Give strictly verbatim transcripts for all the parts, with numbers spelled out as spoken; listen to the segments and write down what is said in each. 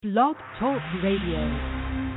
Blog Talk Radio.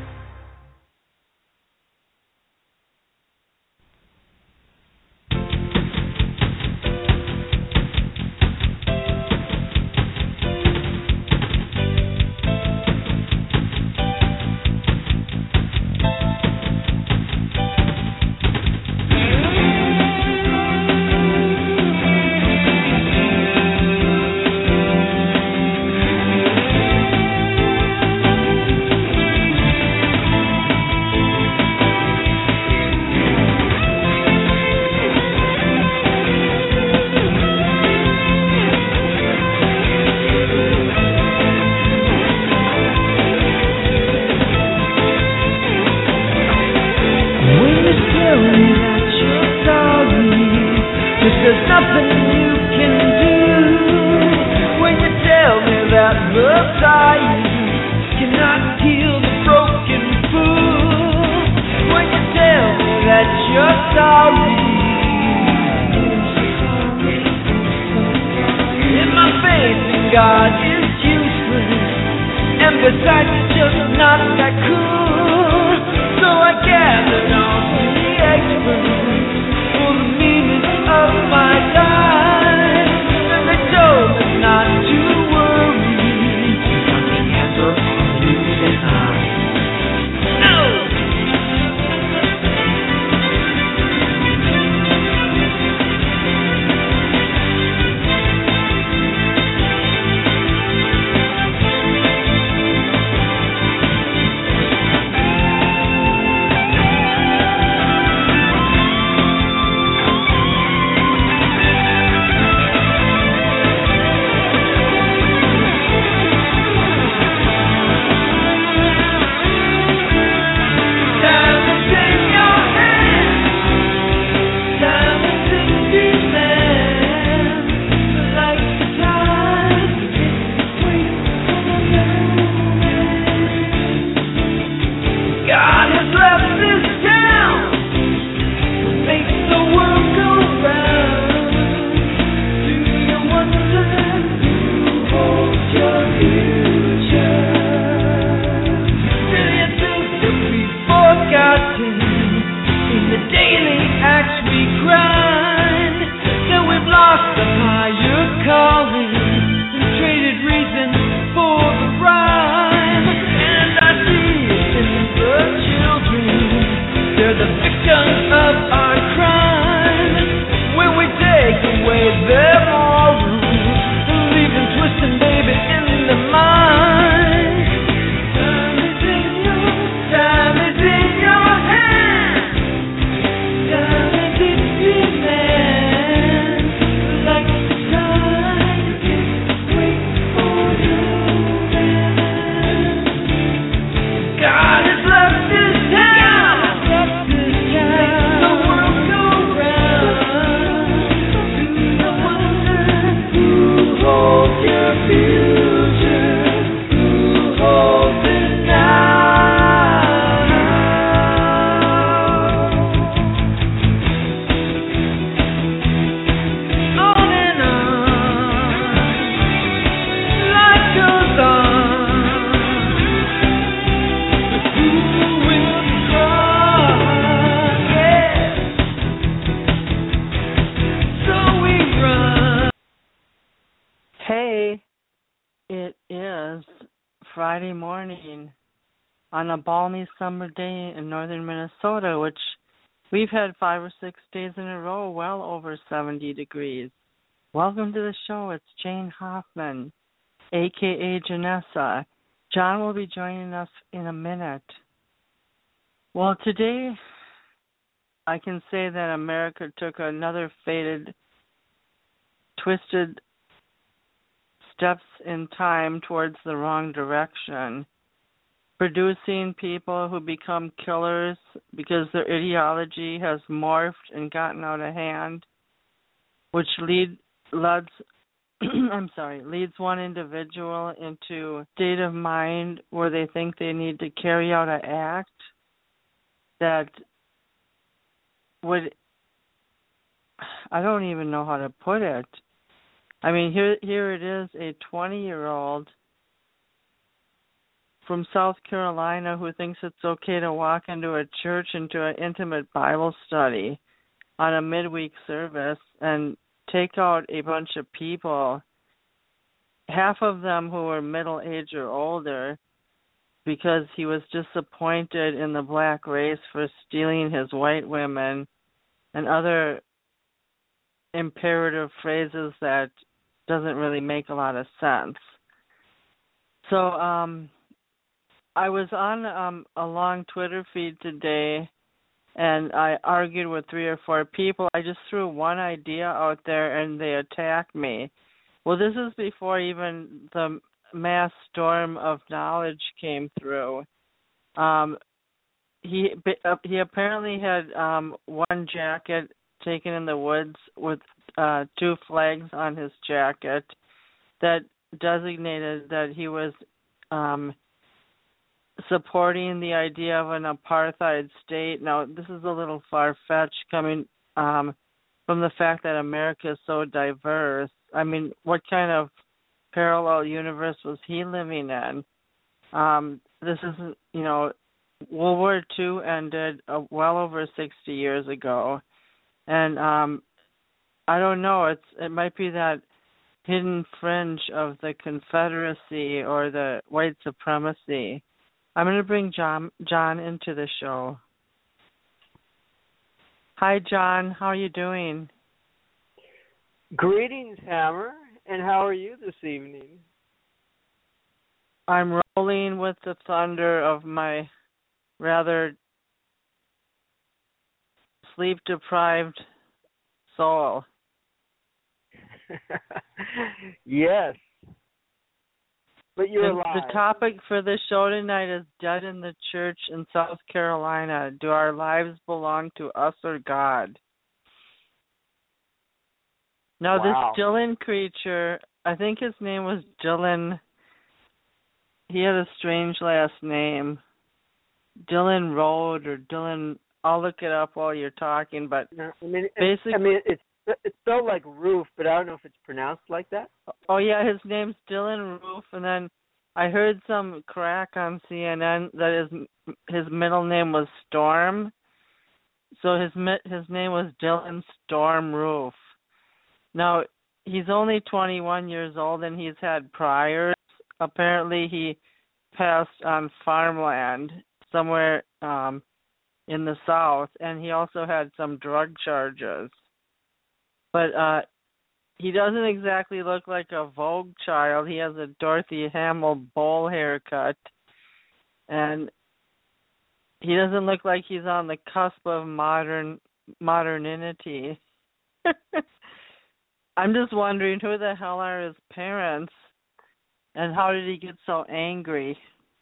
Friday morning on a balmy summer day in northern Minnesota, which we've had five or six days in a row well over seventy degrees. Welcome to the show. It's Jane Hoffman, a k a. Janessa. John will be joining us in a minute. Well, today I can say that America took another faded, twisted steps in time towards the wrong direction, producing people who become killers because their ideology has morphed and gotten out of hand, which lead leads I'm sorry leads one individual into a state of mind where they think they need to carry out an act that would, I don't even know how to put it. I mean, here here it is, a twenty-year-old from South Carolina who thinks it's okay to walk into a church into an intimate Bible study on a midweek service and take out a bunch of people, half of them who were middle age or older, because he was disappointed in the black race for stealing his white women, and other imperative phrases that doesn't really make a lot of sense. So um, I was on um, a long Twitter feed today, and I argued with three or four people. I just threw one idea out there, and they attacked me. Well, this is before even the mass storm of knowledge came through. Um, he he apparently had um, one jacket taken in the woods with uh, two flags on his jacket that designated that he was um, supporting the idea of an apartheid state. Now, this is a little far-fetched coming um, from the fact that America is so diverse. I mean, what kind of parallel universe was he living in? Um, this isn't, you know, World War Two ended uh, well over sixty years ago, and um, I don't know. It's it might be that hidden fringe of the Confederacy or the white supremacy. I'm going to bring John John into the show. Hi, John. How are you doing? Greetings, Hammer. And how are you this evening? I'm rolling with the thunder of my rather sleep-deprived soul. Yes. But you're the, alive. The topic for the show tonight is Dead in the Church in South Carolina. Do our lives belong to us or God? Now, wow. this Dylan creature, I think his name was Dylan. He had a strange last name. Dylan Road or Dylan. I'll look it up while you're talking, but no, I mean, basically, I mean, it's it's spelled like roof, but I don't know if it's pronounced like that. Oh yeah, his name's Dylan Roof, and then I heard some crack on C N N that his his middle name was Storm, so his his name was Dylan Storm Roof. Now, he's only twenty-one years old, and he's had priors. Apparently, he passed on farmland somewhere um, in the South, and he also had some drug charges. But uh, he doesn't exactly look like a Vogue child. He has a Dorothy Hamill bowl haircut, and he doesn't look like he's on the cusp of modern modernity. I'm just wondering who the hell are his parents, and how did he get so angry?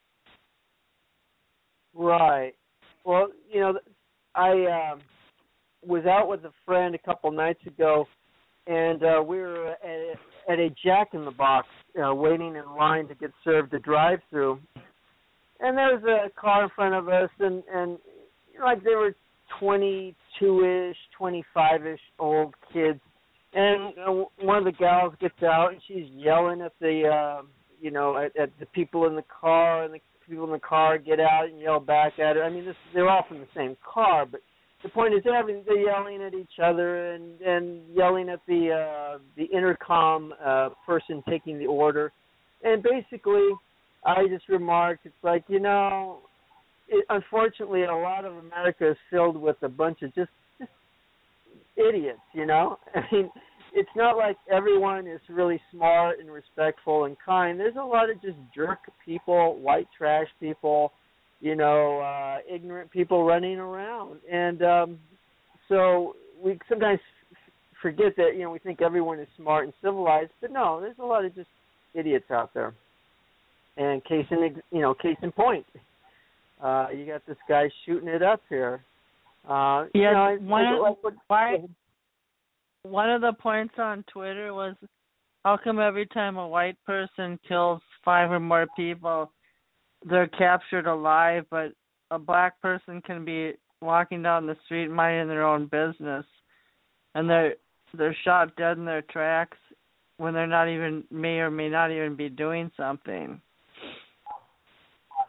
Right. Well, you know, I um, was out with a friend a couple nights ago, and uh, we were at, at a Jack in the Box uh, waiting in line to get served a drive-through. And there was a car in front of us, and, and you know, like they were twenty-two-ish, twenty-five-ish old kids. And uh, one of the gals gets out, and she's yelling at the, uh, you know, at, at the people in the car, and the people in the car get out and yell back at her. I mean, this, they're all from the same car, but the point is they're, having, they're yelling at each other and, and yelling at the uh, the intercom uh, person taking the order. And basically, I just remarked, it's like, you know, it, unfortunately, a lot of America is filled with a bunch of just, just idiots, you know? I mean, it's not like everyone is really smart and respectful and kind. There's a lot of just jerk people, white trash people, you know, uh, ignorant people running around. And um, so we sometimes f- forget that, you know, we think everyone is smart and civilized, but no, there's a lot of just idiots out there. And case in, you know, case in point, uh, you got this guy shooting it up here. Uh, yeah, you know, one, like, like, why, one of the points on Twitter was, how come every time a white person kills five or more people, they're captured alive, but a black person can be walking down the street minding their own business, and they're they're shot dead in their tracks when they're not even, may or may not even be doing something.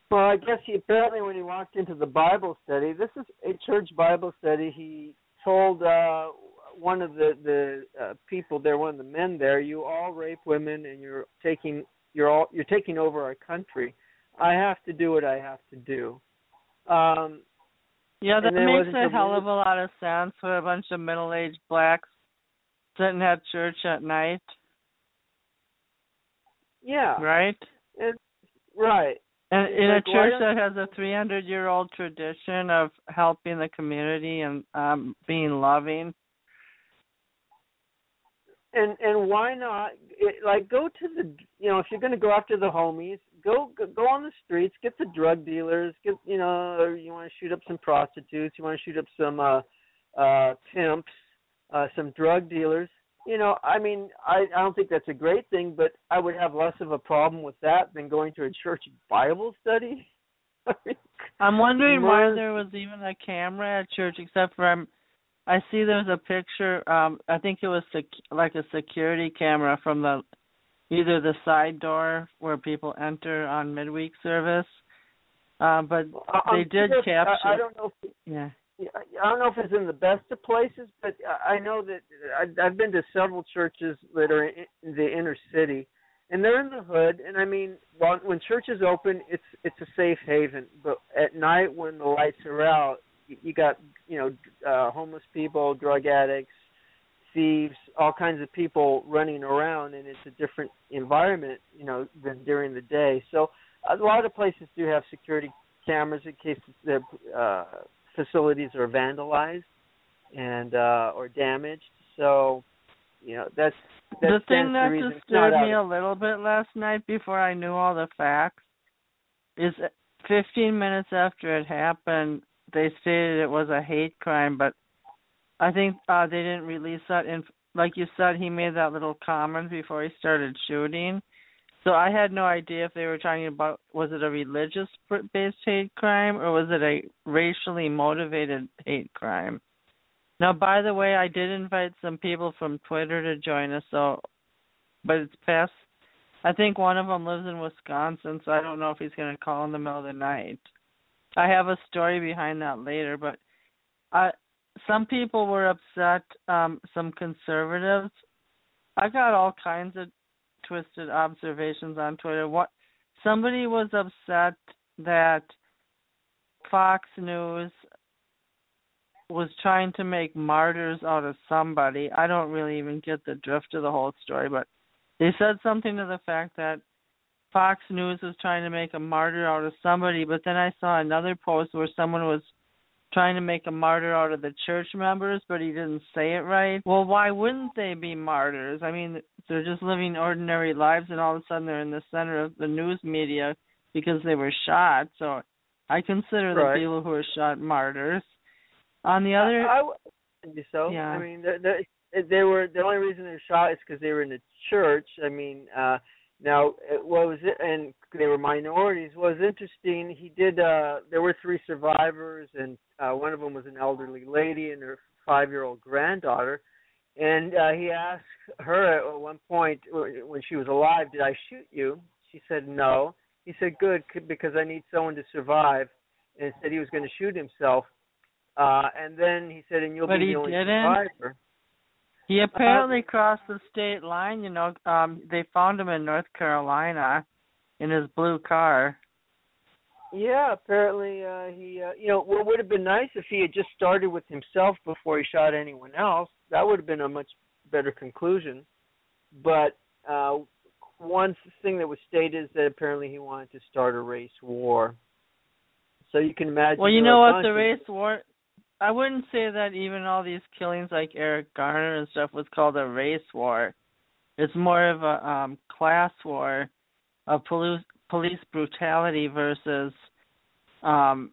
Well, I guess he apparently when he walked into the Bible study, this is a church Bible study, he told uh, one of the the uh, people there, one of the men there, you all rape women and you're taking you're all you're taking over our country. I have to do what I have to do. Um, yeah, that makes a hell really... of a lot of sense for a bunch of middle-aged blacks sitting at church at night. Yeah. Right? It's, right. And in like, a church that has a three hundred year old tradition of helping the community and um, being loving. And and why not, it, like, go to the, you know, if you're going to go after the homies, go go on the streets, get the drug dealers, get, you know, or you want to shoot up some prostitutes, you want to shoot up some uh, uh, pimps, uh, some drug dealers. You know, I mean, I, I don't think that's a great thing, but I would have less of a problem with that than going to a church Bible study. I'm wondering why there was even a camera at church, except for I'm, I see there's a picture, um, I think it was sec- like a security camera from the either the side door where people enter on midweek service, uh, but they I'm did just, capture. I, I don't know if, yeah. I don't know if it's in the best of places, but I know that I've been to several churches that are in the inner city, and they're in the hood. And I mean, when church is open, it's it's a safe haven. But at night, when the lights are out, you got you know uh, homeless people, drug addicts, thieves, all kinds of people running around, and it's a different environment, you know, than during the day. So a lot of places do have security cameras in case the uh, facilities are vandalized and uh, or damaged. So, you know, that's, that's the thing that the disturbed me a little bit last night before I knew all the facts is fifteen minutes after it happened, they stated it was a hate crime, but I think uh, they didn't release that. And like you said, he made that little comment before he started shooting. So I had no idea if they were talking about, was it a religious-based hate crime or was it a racially motivated hate crime? Now, by the way, I did invite some people from Twitter to join us, so, but it's past, I think one of them lives in Wisconsin, so I don't know if he's going to call in the middle of the night. I have a story behind that later, but I, some people were upset, um, some conservatives. I got all kinds of twisted observations on Twitter. What somebody was upset that Fox News was trying to make martyrs out of somebody. I don't really even get the drift of the whole story, but they said something to the fact that Fox News was trying to make a martyr out of somebody, but then I saw another post where someone was trying to make a martyr out of the church members, but he didn't say it right. Well, why wouldn't they be martyrs? I mean, they're just living ordinary lives, and all of a sudden they're in the center of the news media because they were shot. So I consider right. the people who were shot martyrs. On the other, I, I would think so. Yeah. I mean, they, they were the only reason they were shot is because they were in the church. I mean, uh, now what was it? And they were minorities. What was interesting, he did. Uh, there were three survivors, and uh, one of them was an elderly lady and her five-year-old granddaughter. And uh, he asked her at one point when she was alive, "Did I shoot you?" She said no. He said, "Good, because I need someone to survive." And said he was going to shoot himself. Uh, and then he said, "And you'll but be he the only didn't. survivor." He apparently uh, crossed the state line. You know, um, they found him in North Carolina in his blue car. Yeah, apparently uh, he. Uh, you know, what would have been nice if he had just started with himself before he shot anyone else. That would have been a much better conclusion. But uh, one thing that was stated is that apparently he wanted to start a race war. So you can imagine. Well, you know what, the race war, I wouldn't say that even all these killings like Eric Garner and stuff was called a race war. It's more of a um, class war of police, police brutality versus um,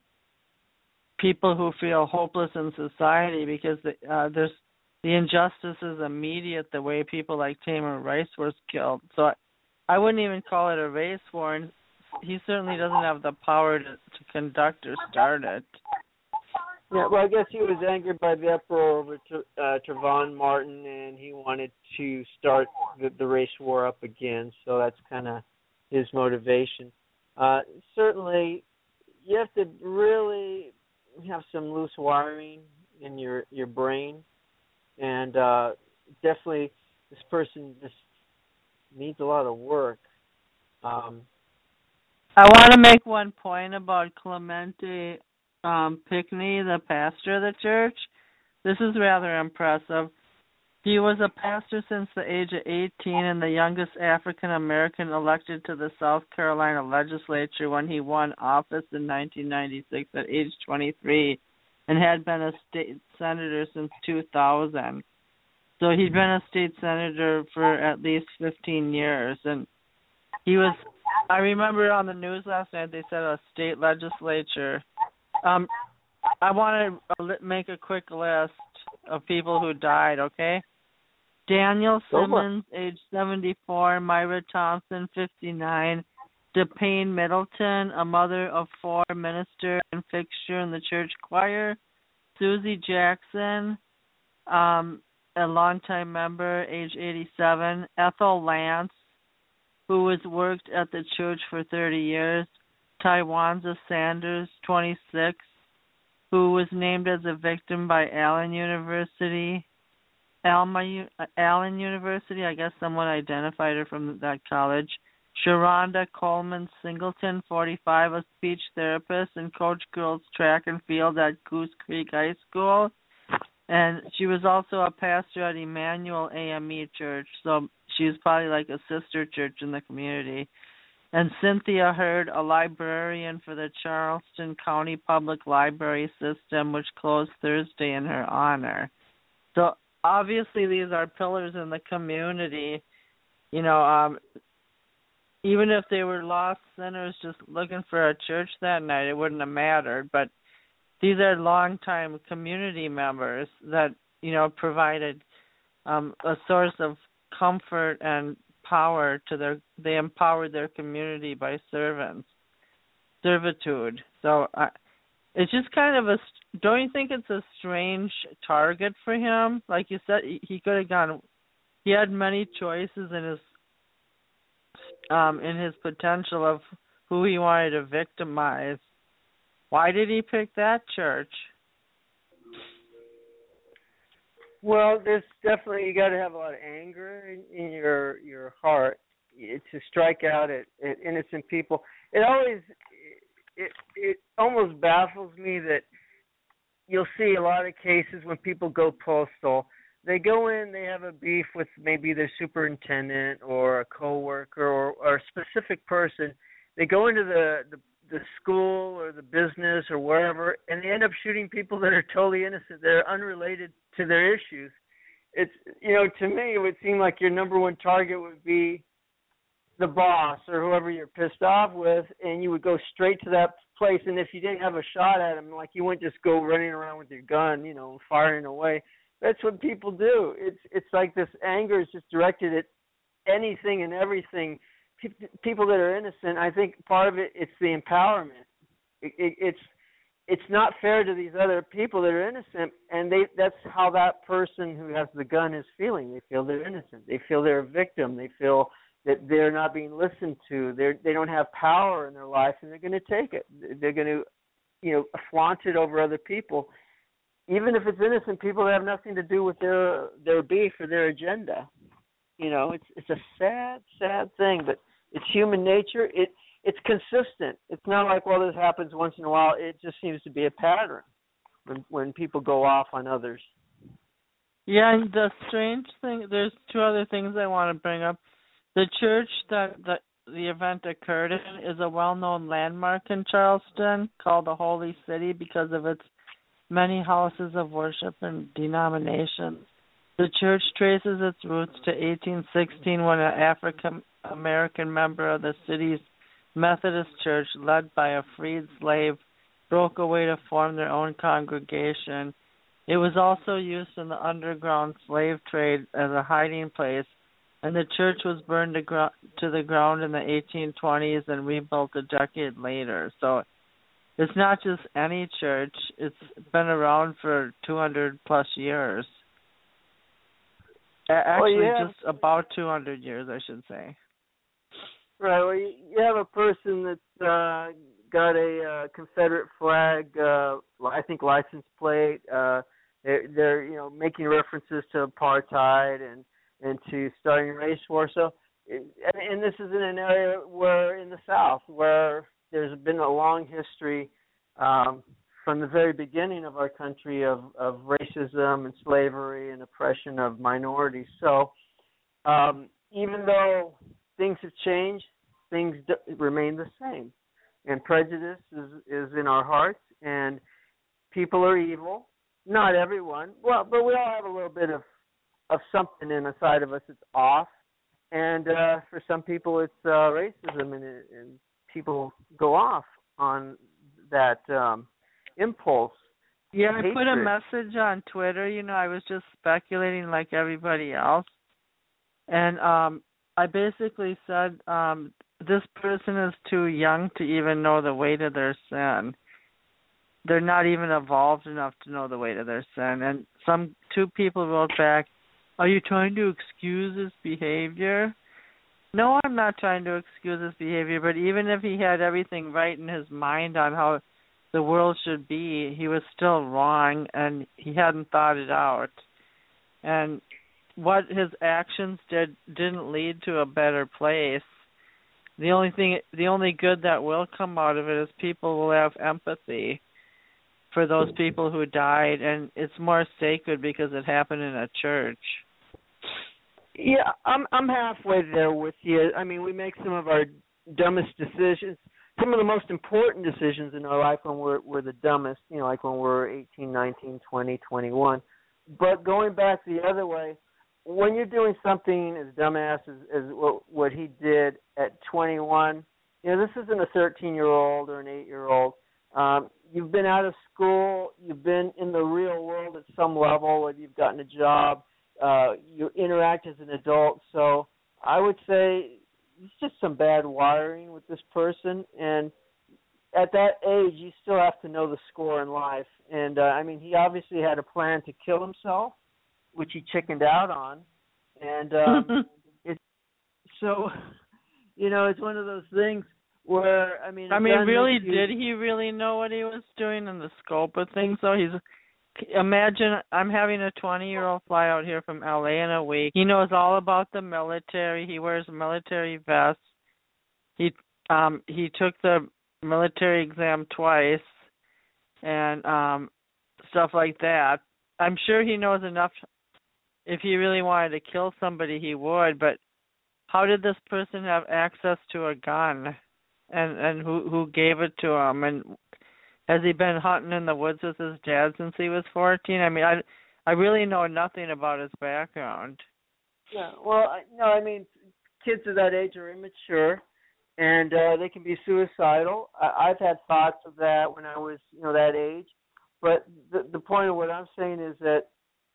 people who feel hopeless in society because the, uh, there's the injustice is immediate the way people like Tamir Rice was killed. So I, I wouldn't even call it a race war. And he certainly doesn't have the power to, to conduct or start it. Yeah, well, I guess he was angered by the uproar over to, uh, Trayvon Martin, and he wanted to start the, the race war up again. So that's kind of his motivation. Uh, certainly, you have to really have some loose wiring in your your brain, and uh, definitely this person just needs a lot of work. Um, I want to make one point about Clemente um, Pinckney, the pastor of the church. This is rather impressive. He was a pastor since the age of eighteen and the youngest African American elected to the South Carolina legislature when he won office in nineteen ninety-six at age twenty-three, and had been a state senator since two thousand. So he'd been a state senator for at least fifteen years, and he was, I remember on the news last night they said a state legislature. Um, I want to make a quick list of people who died, okay? Daniel Simmons, age seventy-four, Myra Thompson, fifty-nine, DePayne Middleton, a mother of four, minister and fixture in the church choir, Susie Jackson, um, a longtime member, age eighty-seven, Ethel Lance, who has worked at the church for thirty years, Tywanza Sanders, twenty-six, who was named as a victim by Allen University, Alma, Allen University, I guess someone identified her from that college. Sharonda Coleman Singleton, forty-five, a speech therapist and coached girls track and field at Goose Creek High School. And she was also a pastor at Emmanuel A M E Church, so she was probably like a sister church in the community. And Cynthia Hurd, a librarian for the Charleston County Public Library System, which closed Thursday in her honor. So obviously, these are pillars in the community. You know, um, even if they were lost sinners just looking for a church that night, it wouldn't have mattered. But these are longtime community members that, you know, provided um, a source of comfort and power to their. They empowered their community by servants, servitude. So I. Uh, It's just kind of a, don't you think it's a strange target for him? Like you said, he could have gone, he had many choices in his, um, in his potential of who he wanted to victimize. Why did he pick that church? Well, there's definitely, you got to have a lot of anger in, in your your heart to strike out at, at innocent people. It always, It it almost baffles me that you'll see a lot of cases when people go postal. They go in, they have a beef with maybe their superintendent or a coworker or, or a specific person. They go into the, the the school or the business or wherever, and they end up shooting people that are totally innocent. They're unrelated to their issues. It's, you know, to me, it would seem like your number one target would be the boss or whoever you're pissed off with, and you would go straight to that place. And if you didn't have a shot at him, like, you wouldn't just go running around with your gun, you know, firing away. That's what people do. It's it's like this anger is just directed at anything and everything. People that are innocent, I think part of it, it's the empowerment. It, it, it's it's not fair to these other people that are innocent, and they that's how that person who has the gun is feeling. They feel they're innocent. They feel they're a victim. They feel that they're not being listened to. They they don't have power in their life, and they're going to take it. They're going to, you know, flaunt it over other people, even if it's innocent people that have nothing to do with their their beef or their agenda. You know, it's it's a sad, sad thing, but it's human nature. It it's consistent. It's not like, well, this happens once in a while. It just seems to be a pattern when when people go off on others. Yeah, and the strange thing, there's two other things I want to bring up. The church that the, the event occurred in is a well-known landmark in Charleston called the Holy City because of its many houses of worship and denominations. The church traces its roots to eighteen sixteen when an African-American member of the city's Methodist Church, led by a freed slave, broke away to form their own congregation. It was also used in the underground slave trade as a hiding place, and the church was burned to, gro- to the ground in the eighteen twenties and rebuilt a decade later. So it's not just any church. It's been around for two hundred plus years. Actually, well, yeah. just about two hundred years, I should say. Right. Well, you, you have a person that's uh, got a uh, Confederate flag, uh, I think license plate. Uh, they're, they're you know making references to apartheid and and to starting a race war. So, and, and this is in an area where in the South where there's been a long history um, from the very beginning of our country of, of racism and slavery and oppression of minorities. So, um, even though things have changed, things do, remain the same, and prejudice is, is in our hearts, and people are evil. Not everyone, well, but we all have a little bit of, of something inside of us that's off, and uh, for some people it's uh, racism, and, and people go off on that um, impulse. Yeah, I hatred. put a message on Twitter. You know, I was just speculating like everybody else, and um, I basically said um, this person is too young to even know the weight of their sin. They're not even evolved enough to know the weight of their sin. And some two people wrote back, "Are you trying to excuse his behavior?" No, I'm not trying to excuse his behavior, but even if he had everything right in his mind on how the world should be, he was still wrong, and he hadn't thought it out. And what his actions did didn't lead to a better place. The only thing, the only good that will come out of it is people will have empathy for those people who died, and it's more sacred because it happened in a church. Yeah, I'm I'm halfway there with you. I mean, we make some of our dumbest decisions, some of the most important decisions in our life when we're we're the dumbest, you know, like when we're eighteen, nineteen, twenty, twenty-one. But going back the other way, when you're doing something as dumbass as, as what, what he did at twenty-one, you know, this isn't a thirteen-year-old or an eight-year-old. Um, you've been out of school. You've been in the real world at some level, and you've gotten a job. Uh, you interact as an adult. So I would say it's just some bad wiring with this person. And at that age, you still have to know the score in life. And, uh, I mean, he obviously had a plan to kill himself, which he chickened out on. And um, it's so, you know, it's one of those things where, I mean, I mean, really, you, did he really know what he was doing in the scope of things? So he's, imagine I'm having a twenty-year-old fly out here from L A in a week. He knows all about the military. He wears military vests. He um he took the military exam twice, and um stuff like that. I'm sure he knows enough. If he really wanted to kill somebody, he would. But how did this person have access to a gun? And and who who gave it to him? And has he been hunting in the woods with his dad since he was fourteen? I mean, I I really know nothing about his background. Yeah, well, I, no, I mean, kids of that age are immature, and uh, they can be suicidal. I, I've had thoughts of that when I was, you know, that age. But the the point of what I'm saying is that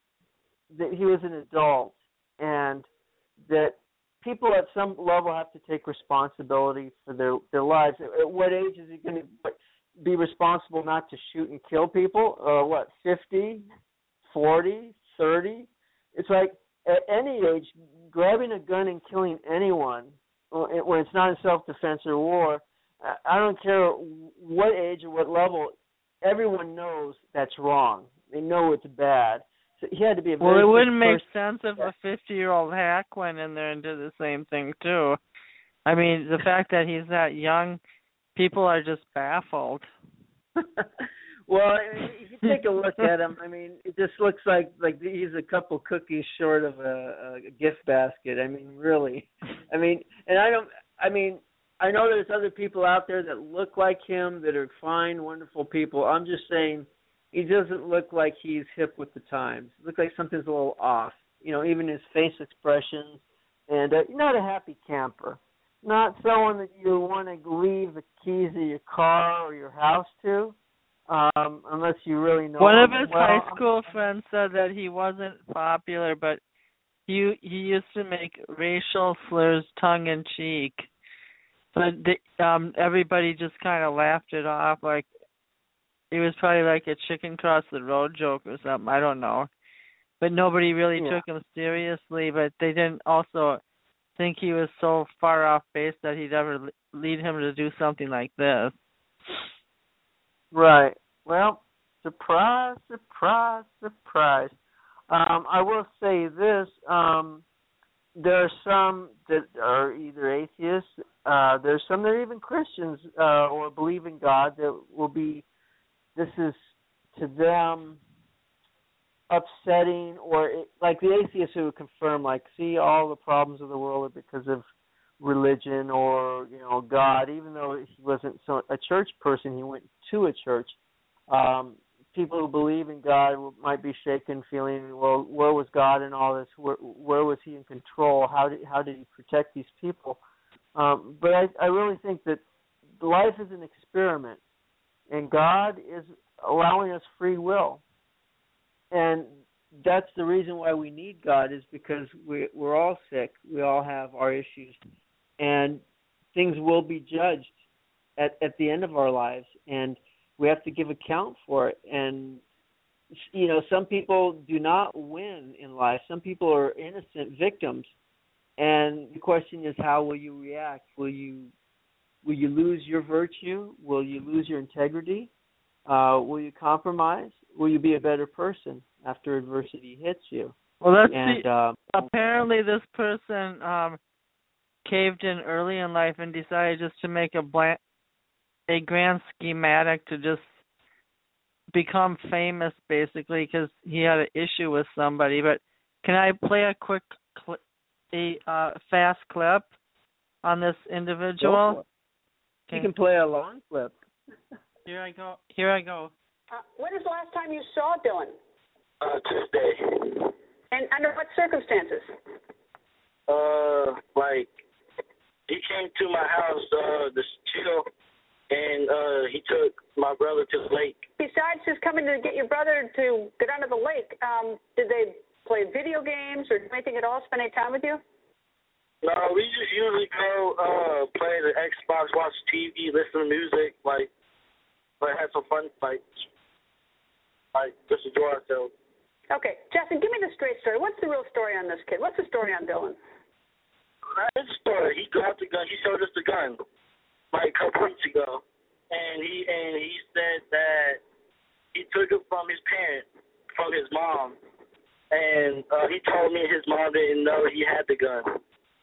that he was an adult, and that people at some level have to take responsibility for their, their lives. At what age is he going to be responsible not to shoot and kill people? Uh, what, fifty, forty, thirty? It's like at any age, grabbing a gun and killing anyone when it's not in self-defense or war, I don't care what age or what level, everyone knows that's wrong. They know it's bad. So he had to be a very well, it wouldn't make person. sense if a fifty-year-old hack went in there and did the same thing, too. I mean, the fact that he's that young, people are just baffled. Well, if you take a look at him, I mean, it just looks like like he's a couple cookies short of a, a gift basket. I mean, really. I mean, and I don't, I mean, I know there's other people out there that look like him that are fine, wonderful people. I'm just saying, he doesn't look like he's hip with the times. It looks like something's a little off. You know, even his face expressions. And uh, not a happy camper. Not someone that you want to leave the keys of your car or your house to, um, unless you really know One him of his well. high school friends said that he wasn't popular, but he he used to make racial slurs tongue-in-cheek. But the, um, everybody just kind of laughed it off, like, it was probably like a chicken cross the road joke or something. I don't know. But nobody really yeah. took him seriously. But they didn't also, think he was so far off base that he'd ever lead him to do something like this. Right. Well, surprise, surprise, surprise. Um, I will say this. Um, there are some that are either atheists. Uh, there's some that are even Christians uh, or believe in God that will be, this is to them upsetting, or it, like the atheists who would confirm, like, see, all the problems of the world are because of religion or, you know, God. Even though he wasn't so, a church person, he went to a church. Um, people who believe in God might be shaken, feeling, well, where was God in all this? Where, where was he in control? How did how did he protect these people? Um, but I, I really think that life is an experiment, and God is allowing us free will. And that's the reason why we need God, is because we, we're all sick. We all have our issues. And things will be judged at, at the end of our lives. And we have to give account for it. And, you know, some people do not win in life. Some people are innocent victims. And the question is, how will you react? Will you will you lose your virtue? Will you lose your integrity? Uh, will you compromise? Will you be a better person after adversity hits you? Well, let's and, see. Uh, Apparently, this person um, caved in early in life and decided just to make a blank, a grand schematic to just become famous, basically, because he had an issue with somebody. But can I play a quick, cl- a uh, fast clip on this individual? Okay. You can play a long clip. Here I go. Here I go. Uh, when is the last time you saw Dylan? Uh, Tuesday. And under what circumstances? Uh, like, he came to my house uh, to chill, and uh, he took my brother to the lake. Besides just coming to get your brother to go down to the lake, um, did they play video games or do anything at all, spend any time with you? No, we just usually go uh, play the Xbox, watch T V, listen to music, like, like have some fun, like, like just enjoy ourselves. Okay, Justin, give me the straight story. What's the real story on this kid? What's the story on Dylan? His story. He got the gun. He showed us the gun like a couple weeks ago, and he and he said that he took it from his parent, from his mom, and uh, he told me his mom didn't know he had the gun.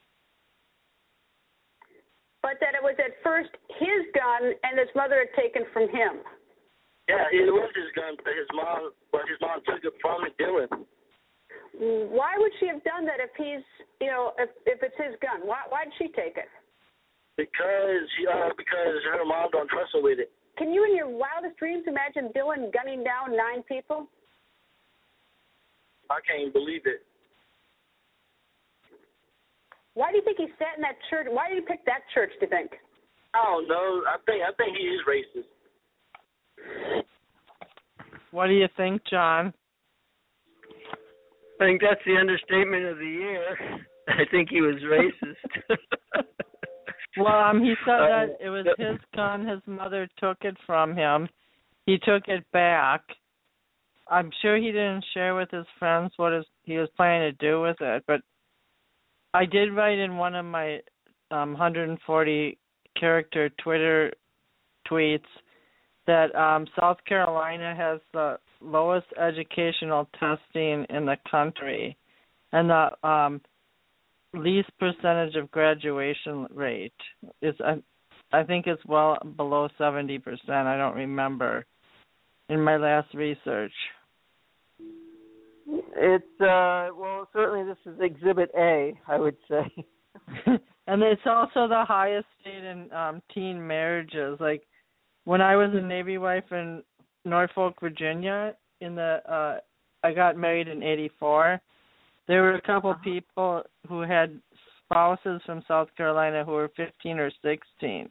But that it was at first his gun and his mother had taken from him. Yeah, it was his gun, but his mom, but his mom took it from Dylan. Why would she have done that if he's, you know, if if it's his gun? Why why'd she take it? Because she, uh, because her mom don't trust her with it. Can you, in your wildest dreams, imagine Dylan gunning down nine people? I can't believe it. Why do you think he sat in that church? Why did he pick that church, do you think? I don't know. I think I think he is racist. What do you think, John? I think that's the understatement of the year. I think he was racist. Well, um, he said that it was his gun. His mother took it from him. He took it back. I'm sure he didn't share with his friends what his, he was planning to do with it, but I did write in one of my um, one hundred forty character Twitter tweets that um, South Carolina has the lowest educational testing in the country and the um, least percentage of graduation rate. Is I, I think it's well below seventy percent. I don't remember in my last research. It's, uh, well, certainly this is Exhibit A, I would say. And it's also the highest state in um, teen marriages. Like, when I was a Navy wife in Norfolk, Virginia, in the uh, I got married in eighty-four, there were a couple uh-huh. people who had spouses from South Carolina who were fifteen or sixteen.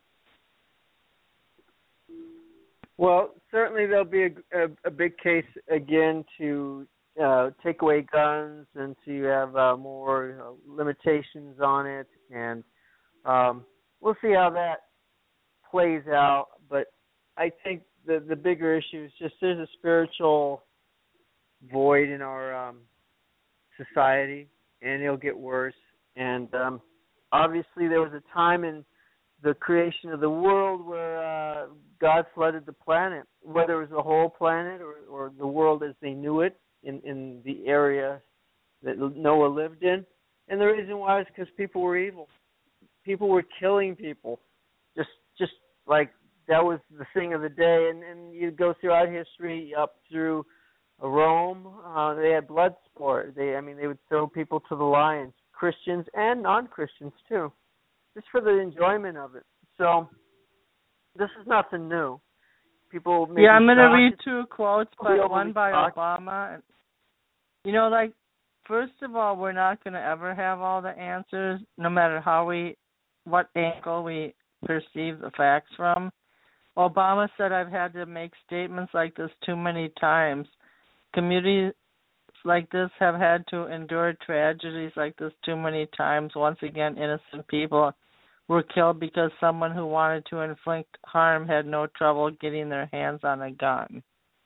Well, certainly there'll be a, a, a big case again to uh, take away guns and to have uh, more uh, limitations on it, and um, we'll see how that plays out. But I think the the bigger issue is just there's a spiritual void in our um, society, and it'll get worse. And um, obviously there was a time in the creation of the world where uh, God flooded the planet, whether it was the whole planet or, or the world as they knew it in, in the area that Noah lived in. And the reason why is because people were evil. People were killing people. Just just like that was the thing of the day. And, and you go throughout history up through Rome, uh, they had blood sport. They, I mean, they would throw people to the lions, Christians and non-Christians too, just for the enjoyment of it. So this is nothing new. People may yeah, I'm going to shocked. read two quotes, but one by shocked. Obama. You know, like, first of all, we're not going to ever have all the answers, no matter how we, what angle we perceive the facts from. Obama said, I've had to make statements like this too many times. Communities like this have had to endure tragedies like this too many times. Once again, innocent people were killed because someone who wanted to inflict harm had no trouble getting their hands on a gun.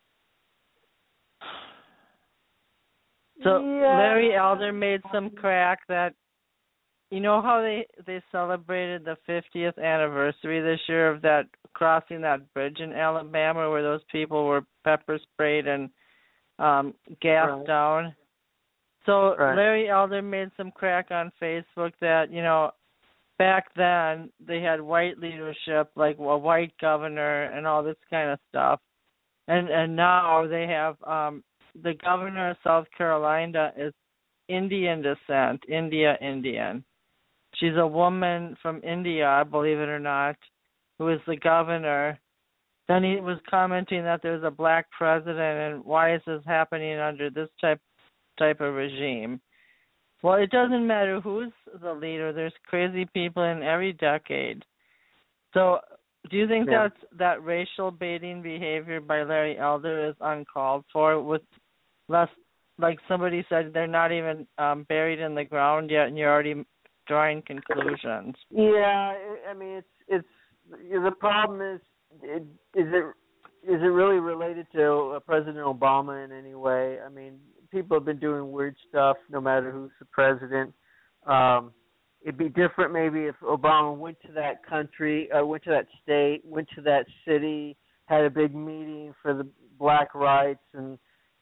So yeah. Larry Elder made some crack that, you know how they, they celebrated the fiftieth anniversary this year of that crossing that bridge in Alabama where those people were pepper sprayed and um, gassed right. down? So right. Larry Elder made some crack on Facebook that, you know, back then they had white leadership, like a white governor and all this kind of stuff. And and now they have um, the governor of South Carolina is Indian descent, India Indian. She's a woman from India, believe it or not, who is the governor. Then he was commenting that there's a black president and why is this happening under this type type of regime? Well, it doesn't matter who's the leader. There's crazy people in every decade. So do you think yeah. that's, that racial baiting behavior by Larry Elder is uncalled for? With less, like somebody said, they're not even um, buried in the ground yet, and you're already drawing conclusions. Yeah, I mean, it's it's the problem is, it, is it is it really related to uh, President Obama in any way? I mean, people have been doing weird stuff no matter who's the president. Um, it'd be different maybe if Obama went to that country, uh, went to that state, went to that city, had a big meeting for the black rights and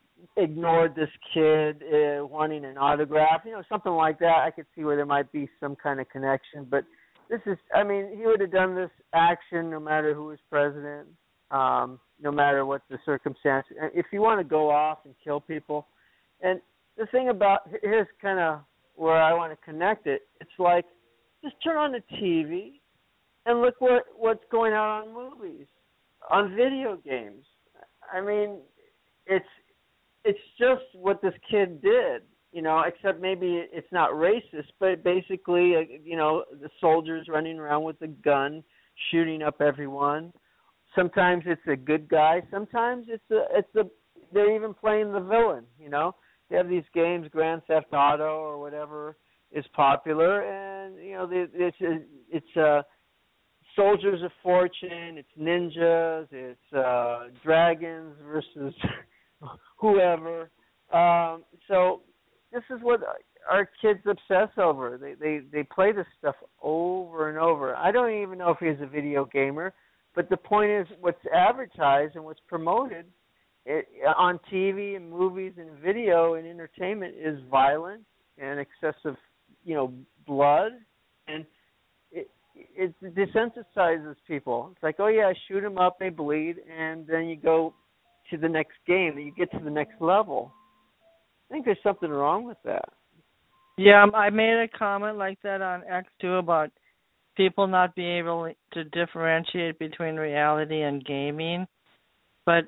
ignored this kid uh, wanting an autograph, you know, something like that. I could see where there might be some kind of connection. But this is, I mean, he would have done this action no matter who was president, um, no matter what the circumstance. If you want to go off and kill people, and the thing about, here's kind of where I want to connect it. It's like, just turn on the T V and look what what's going on on movies, on video games. I mean, it's it's just what this kid did, you know, except maybe it's not racist, but basically, you know, the soldiers running around with a gun, shooting up everyone. Sometimes it's a good guy. Sometimes it's a, it's a, they're even playing the villain, you know. They have these games, Grand Theft Auto or whatever is popular, and, you know, they, it's a, it's a soldiers of fortune, it's ninjas, it's uh, dragons versus whoever. Um, so this is what our kids obsess over. They, they they play this stuff over and over. I don't even know if he's a video gamer, but the point is what's advertised and what's promoted it, on T V and movies and video and entertainment is violence and excessive, you know, blood, and it, it desensitizes people. It's like, oh yeah, shoot them up, they bleed, and then you go to the next game, you get to the next level. I think there's something wrong with that. Yeah, I made a comment like that on X too about people not being able to differentiate between reality and gaming. But,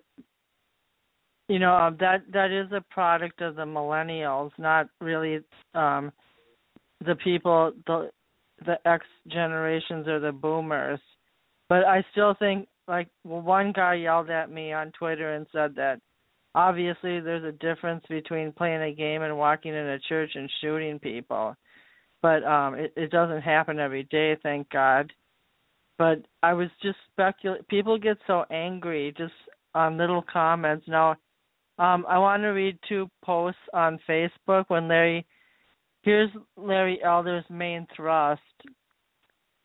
you know, um, that that is a product of the millennials, not really um, the people, the the X generations or the boomers. But I still think, like, well, one guy yelled at me on Twitter and said that obviously there's a difference between playing a game and walking in a church and shooting people. But um, it, it doesn't happen every day, thank God. But I was just speculating. People get so angry just on little comments. Now, um, I want to read two posts on Facebook when Larry, here's Larry Elder's main thrust.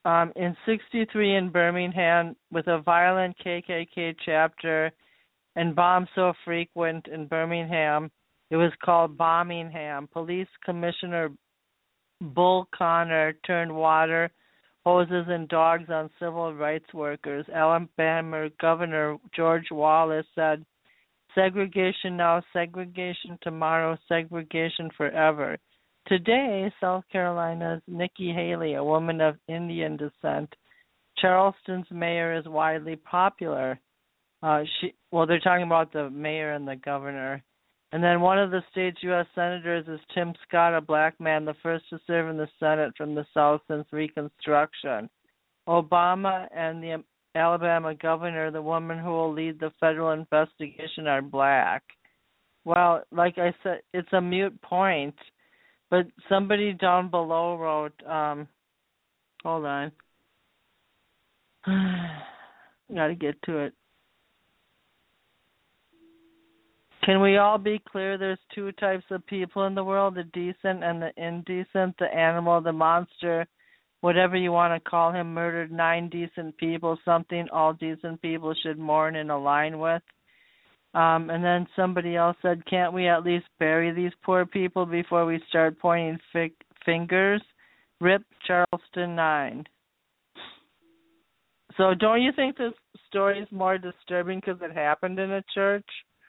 um, in sixty-three in Birmingham with a violent K K K chapter and bombs so frequent in Birmingham, it was called Bombingham. Police Commissioner Bull Connor turned water, hoses, and dogs on civil rights workers. Alabama Governor George Wallace said, segregation now, segregation tomorrow, segregation forever. Today, South Carolina's Nikki Haley, a woman of Indian descent, Charleston's mayor, is widely popular. Uh, she, well, they're talking about the mayor and the governor. And then one of the state's U S senators is Tim Scott, a black man, the first to serve in the Senate from the South since Reconstruction. Obama and the Alabama governor, the woman who will lead the federal investigation, are black. Well, like I said, it's a moot point. But somebody down below wrote, um, hold on. Got to get to it. Can we all be clear there's two types of people in the world, the decent and the indecent, the animal, the monster, whatever you want to call him, murdered nine decent people, something all decent people should mourn and align with. Um, and then somebody else said, can't we at least bury these poor people before we start pointing fi- fingers? Rip Charleston nine. So don't you think this story is more disturbing because it happened in a church?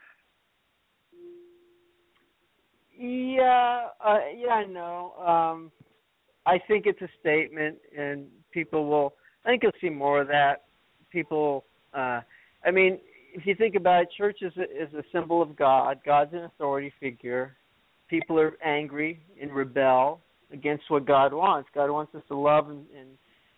Yeah, uh, yeah, I know. Um, I think it's a statement, and people will. I think you'll see more of that. People. Uh, I mean, if you think about it, church is a, is a symbol of God. God's an authority figure. People are angry and rebel against what God wants. God wants us to love and, and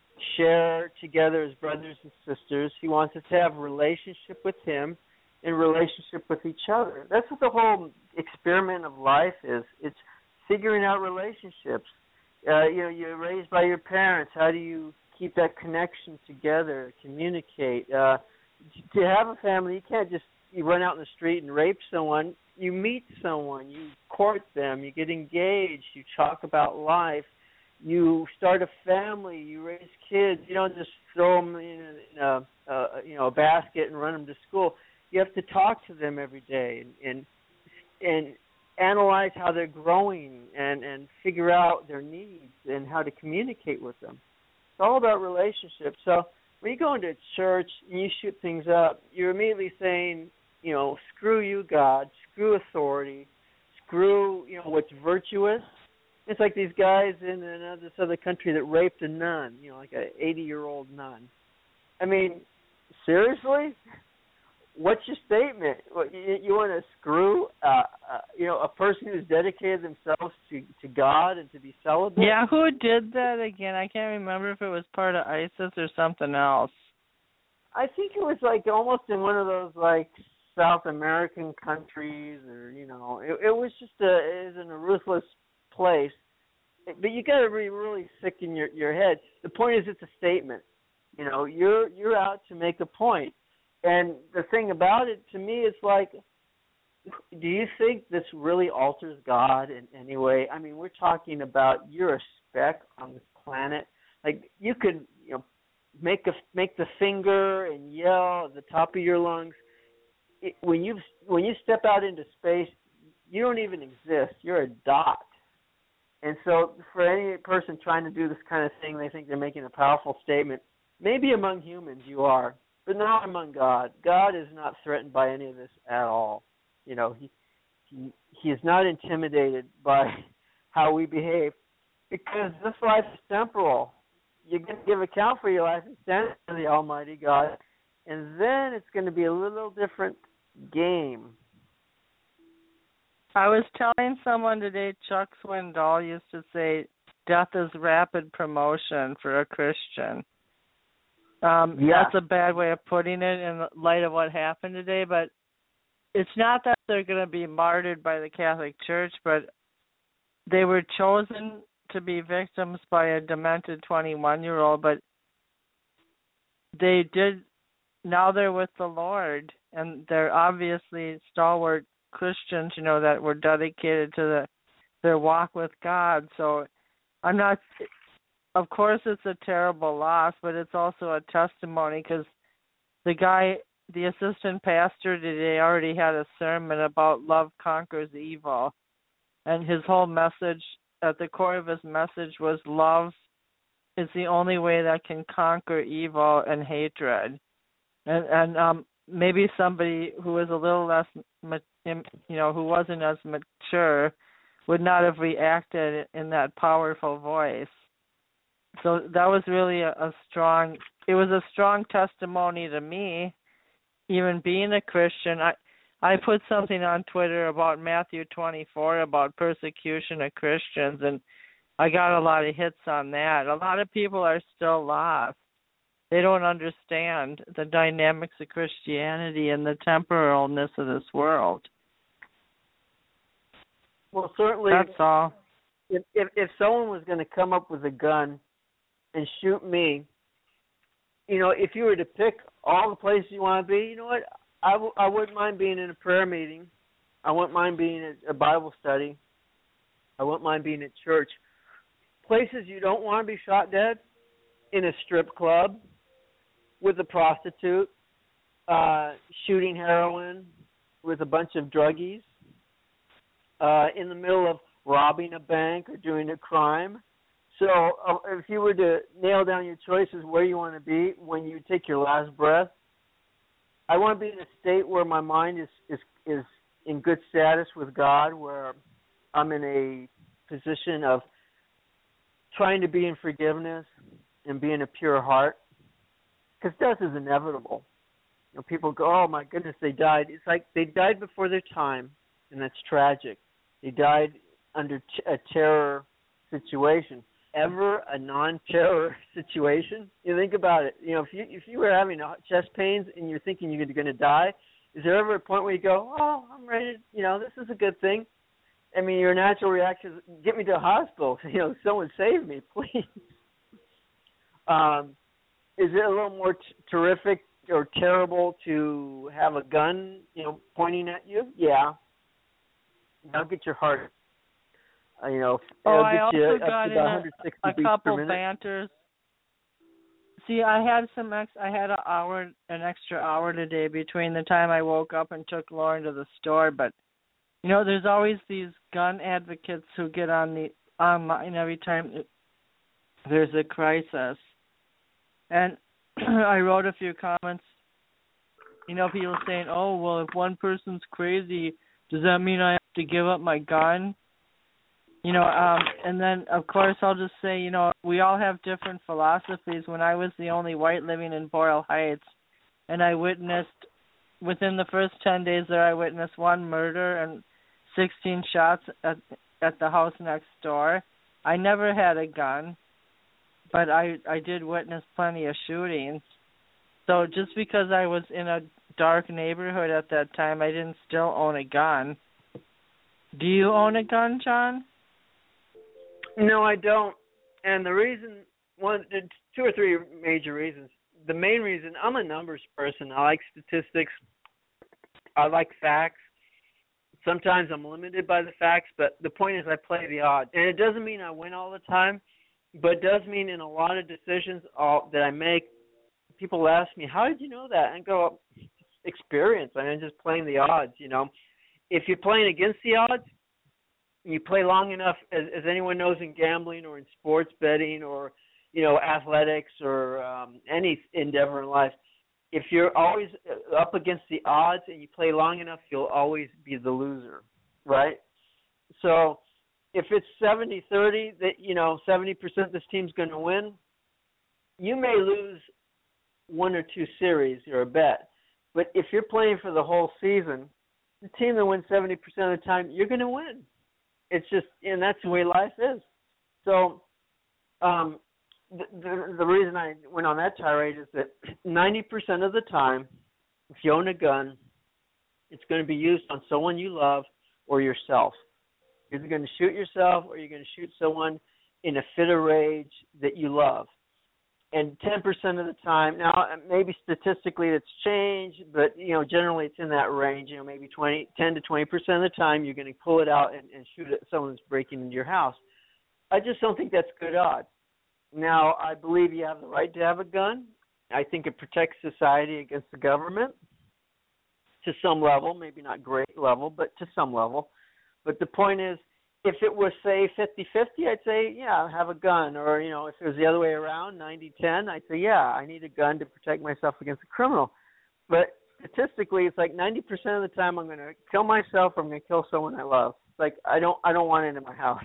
share together as brothers and sisters. He wants us to have a relationship with Him and relationship with each other. That's what the whole experiment of life is. It's figuring out relationships. Uh, you know, you're raised by your parents. How do you keep that connection together, communicate? Uh, to have a family, you can't just you run out in the street and rape someone. You meet someone, you court them, you get engaged, you talk about life, you start a family, you raise kids. You don't just throw them in a, a you know a basket and run them to school. You have to talk to them every day and and, and analyze how they're growing and, and figure out their needs and how to communicate with them. It's all about relationships. So when you go into church and you shoot things up, you're immediately saying, you know, screw you, God, screw authority, screw, you know, what's virtuous. It's like these guys in another, this other country that raped a nun, you know, like an eighty-year-old nun. I mean, seriously? What's your statement? You, you want to screw, uh, uh, you know, a person who's dedicated themselves to, to God and to be celibate? Yeah, who did that again? I can't remember if it was part of ISIS or something else. I think it was like almost in one of those like South American countries, or you know, it, it was just a, it was in a ruthless place. But you got to be really sick in your your head. The point is, it's a statement. You know, you're you're out to make a point. And the thing about it, to me, it's like, do you think this really alters God in any way? I mean, we're talking about you're a speck on this planet. Like, you could, you know, make a make the finger and yell at the top of your lungs. It, when you when you step out into space, you don't even exist. You're a dot. And so, for any person trying to do this kind of thing, they think they're making a powerful statement. Maybe among humans you are, but not among God. God is not threatened by any of this at all. You know, he he, he is not intimidated by how we behave, because this life is temporal. You're going to give account for your life and stand to the Almighty God, and then it's going to be a little different game. I was telling someone today, Chuck Swindoll used to say, death is rapid promotion for a Christian. Um, yeah. That's a bad way of putting it in light of what happened today, but it's not that they're going to be martyred by the Catholic Church, but they were chosen to be victims by a demented twenty-one-year-old, but they did, now they're with the Lord, and they're obviously stalwart Christians, you know, that were dedicated to the, their walk with God. So I'm not, of course, it's a terrible loss, but it's also a testimony because the guy, the assistant pastor today, already had a sermon about love conquers evil. And his whole message, at the core of his message, was love is the only way that can conquer evil and hatred. And, and um, maybe somebody who is a little less, you know, who wasn't as mature would not have reacted in that powerful voice. So that was really a, a strong, it was a strong testimony to me, even being a Christian. I, I put something on Twitter about Matthew twenty-four, about persecution of Christians, and I got a lot of hits on that. A lot of people are still lost. They don't understand the dynamics of Christianity and the temporalness of this world. Well, certainly, that's all. If if, if someone was going to come up with a gun and shoot me, you know, if you were to pick all the places you want to be, you know what? I, w- I wouldn't mind being in a prayer meeting. I wouldn't mind being at a Bible study. I wouldn't mind being at church. Places you don't want to be shot dead, in a strip club, with a prostitute, uh, shooting heroin with a bunch of druggies, uh, in the middle of robbing a bank or doing a crime. So uh, if you were to nail down your choices where you want to be when you take your last breath, I want to be in a state where my mind is, is, is in good status with God, where I'm in a position of trying to be in forgiveness and be in a pure heart, because death is inevitable. You know, people go, oh, my goodness, they died. It's like they died before their time, and that's tragic. They died under t- a terror situation. Ever a non-terror situation? You think about it. You know, if you if you were having chest pains and you're thinking you're going to die, is there ever a point where you go, oh, I'm ready to, you know, this is a good thing? I mean, your natural reaction is, get me to a hospital. You know, someone save me, please. Um, is it a little more t- terrific or terrible to have a gun, you know, pointing at you? Yeah. That'll get your heart. Uh, you know, oh, it'll I get also you got up to in about a, one hundred sixty a beats couple per minute. banters. See, I had some ex. I had an hour, an extra hour today between the time I woke up and took Lauren to the store. But you know, there's always these gun advocates who get on the online every time there's a crisis. And I wrote a few comments. You know, people saying, "Oh, well, if one person's crazy, does that mean I have to give up my gun?" You know, um, and then, of course, I'll just say, you know, we all have different philosophies. When I was the only white living in Boyle Heights, and I witnessed, within the first ten days there, I witnessed one murder and sixteen shots at, at the house next door. I never had a gun, but I, I did witness plenty of shootings. So just because I was in a dark neighborhood at that time, I didn't still own a gun. Do you own a gun, John? No, I don't. And the reason, one, two or three major reasons. The main reason, I'm a numbers person. I like statistics. I like facts. Sometimes I'm limited by the facts, but the point is I play the odds. And it doesn't mean I win all the time, but it does mean in a lot of decisions all, that I make, people ask me, how did you know that? And I go, experience. I mean, just playing the odds, you know. If you're playing against the odds, you play long enough, as, as anyone knows in gambling or in sports betting or, you know, athletics or um, any endeavor in life, if you're always up against the odds and you play long enough, you'll always be the loser, right? So if it's seventy thirty, that, you know, seventy percent this team's going to win, you may lose one or two series or a bet. But if you're playing for the whole season, the team that wins seventy percent of the time, you're going to win. It's just, and that's the way life is. So um, the, the, the reason I went on that tirade is that ninety percent of the time, if you own a gun, it's going to be used on someone you love or yourself. You're either going to shoot yourself or you're going to shoot someone in a fit of rage that you love. And ten percent of the time, now maybe statistically it's changed, but, you know, generally it's in that range. You know, maybe twenty, ten to twenty percent of the time you're going to pull it out and, and shoot at someone that's breaking into your house. I just don't think that's good odds. Now, I believe you have the right to have a gun. I think it protects society against the government to some level, maybe not great level, but to some level. But the point is, if it was, say, fifty-fifty, I'd say, yeah, have a gun. Or, you know, if it was the other way around, ninety ten, I'd say, yeah, I need a gun to protect myself against a criminal. But statistically, it's like ninety percent of the time I'm going to kill myself or I'm going to kill someone I love. It's like I don't I don't want it in my house.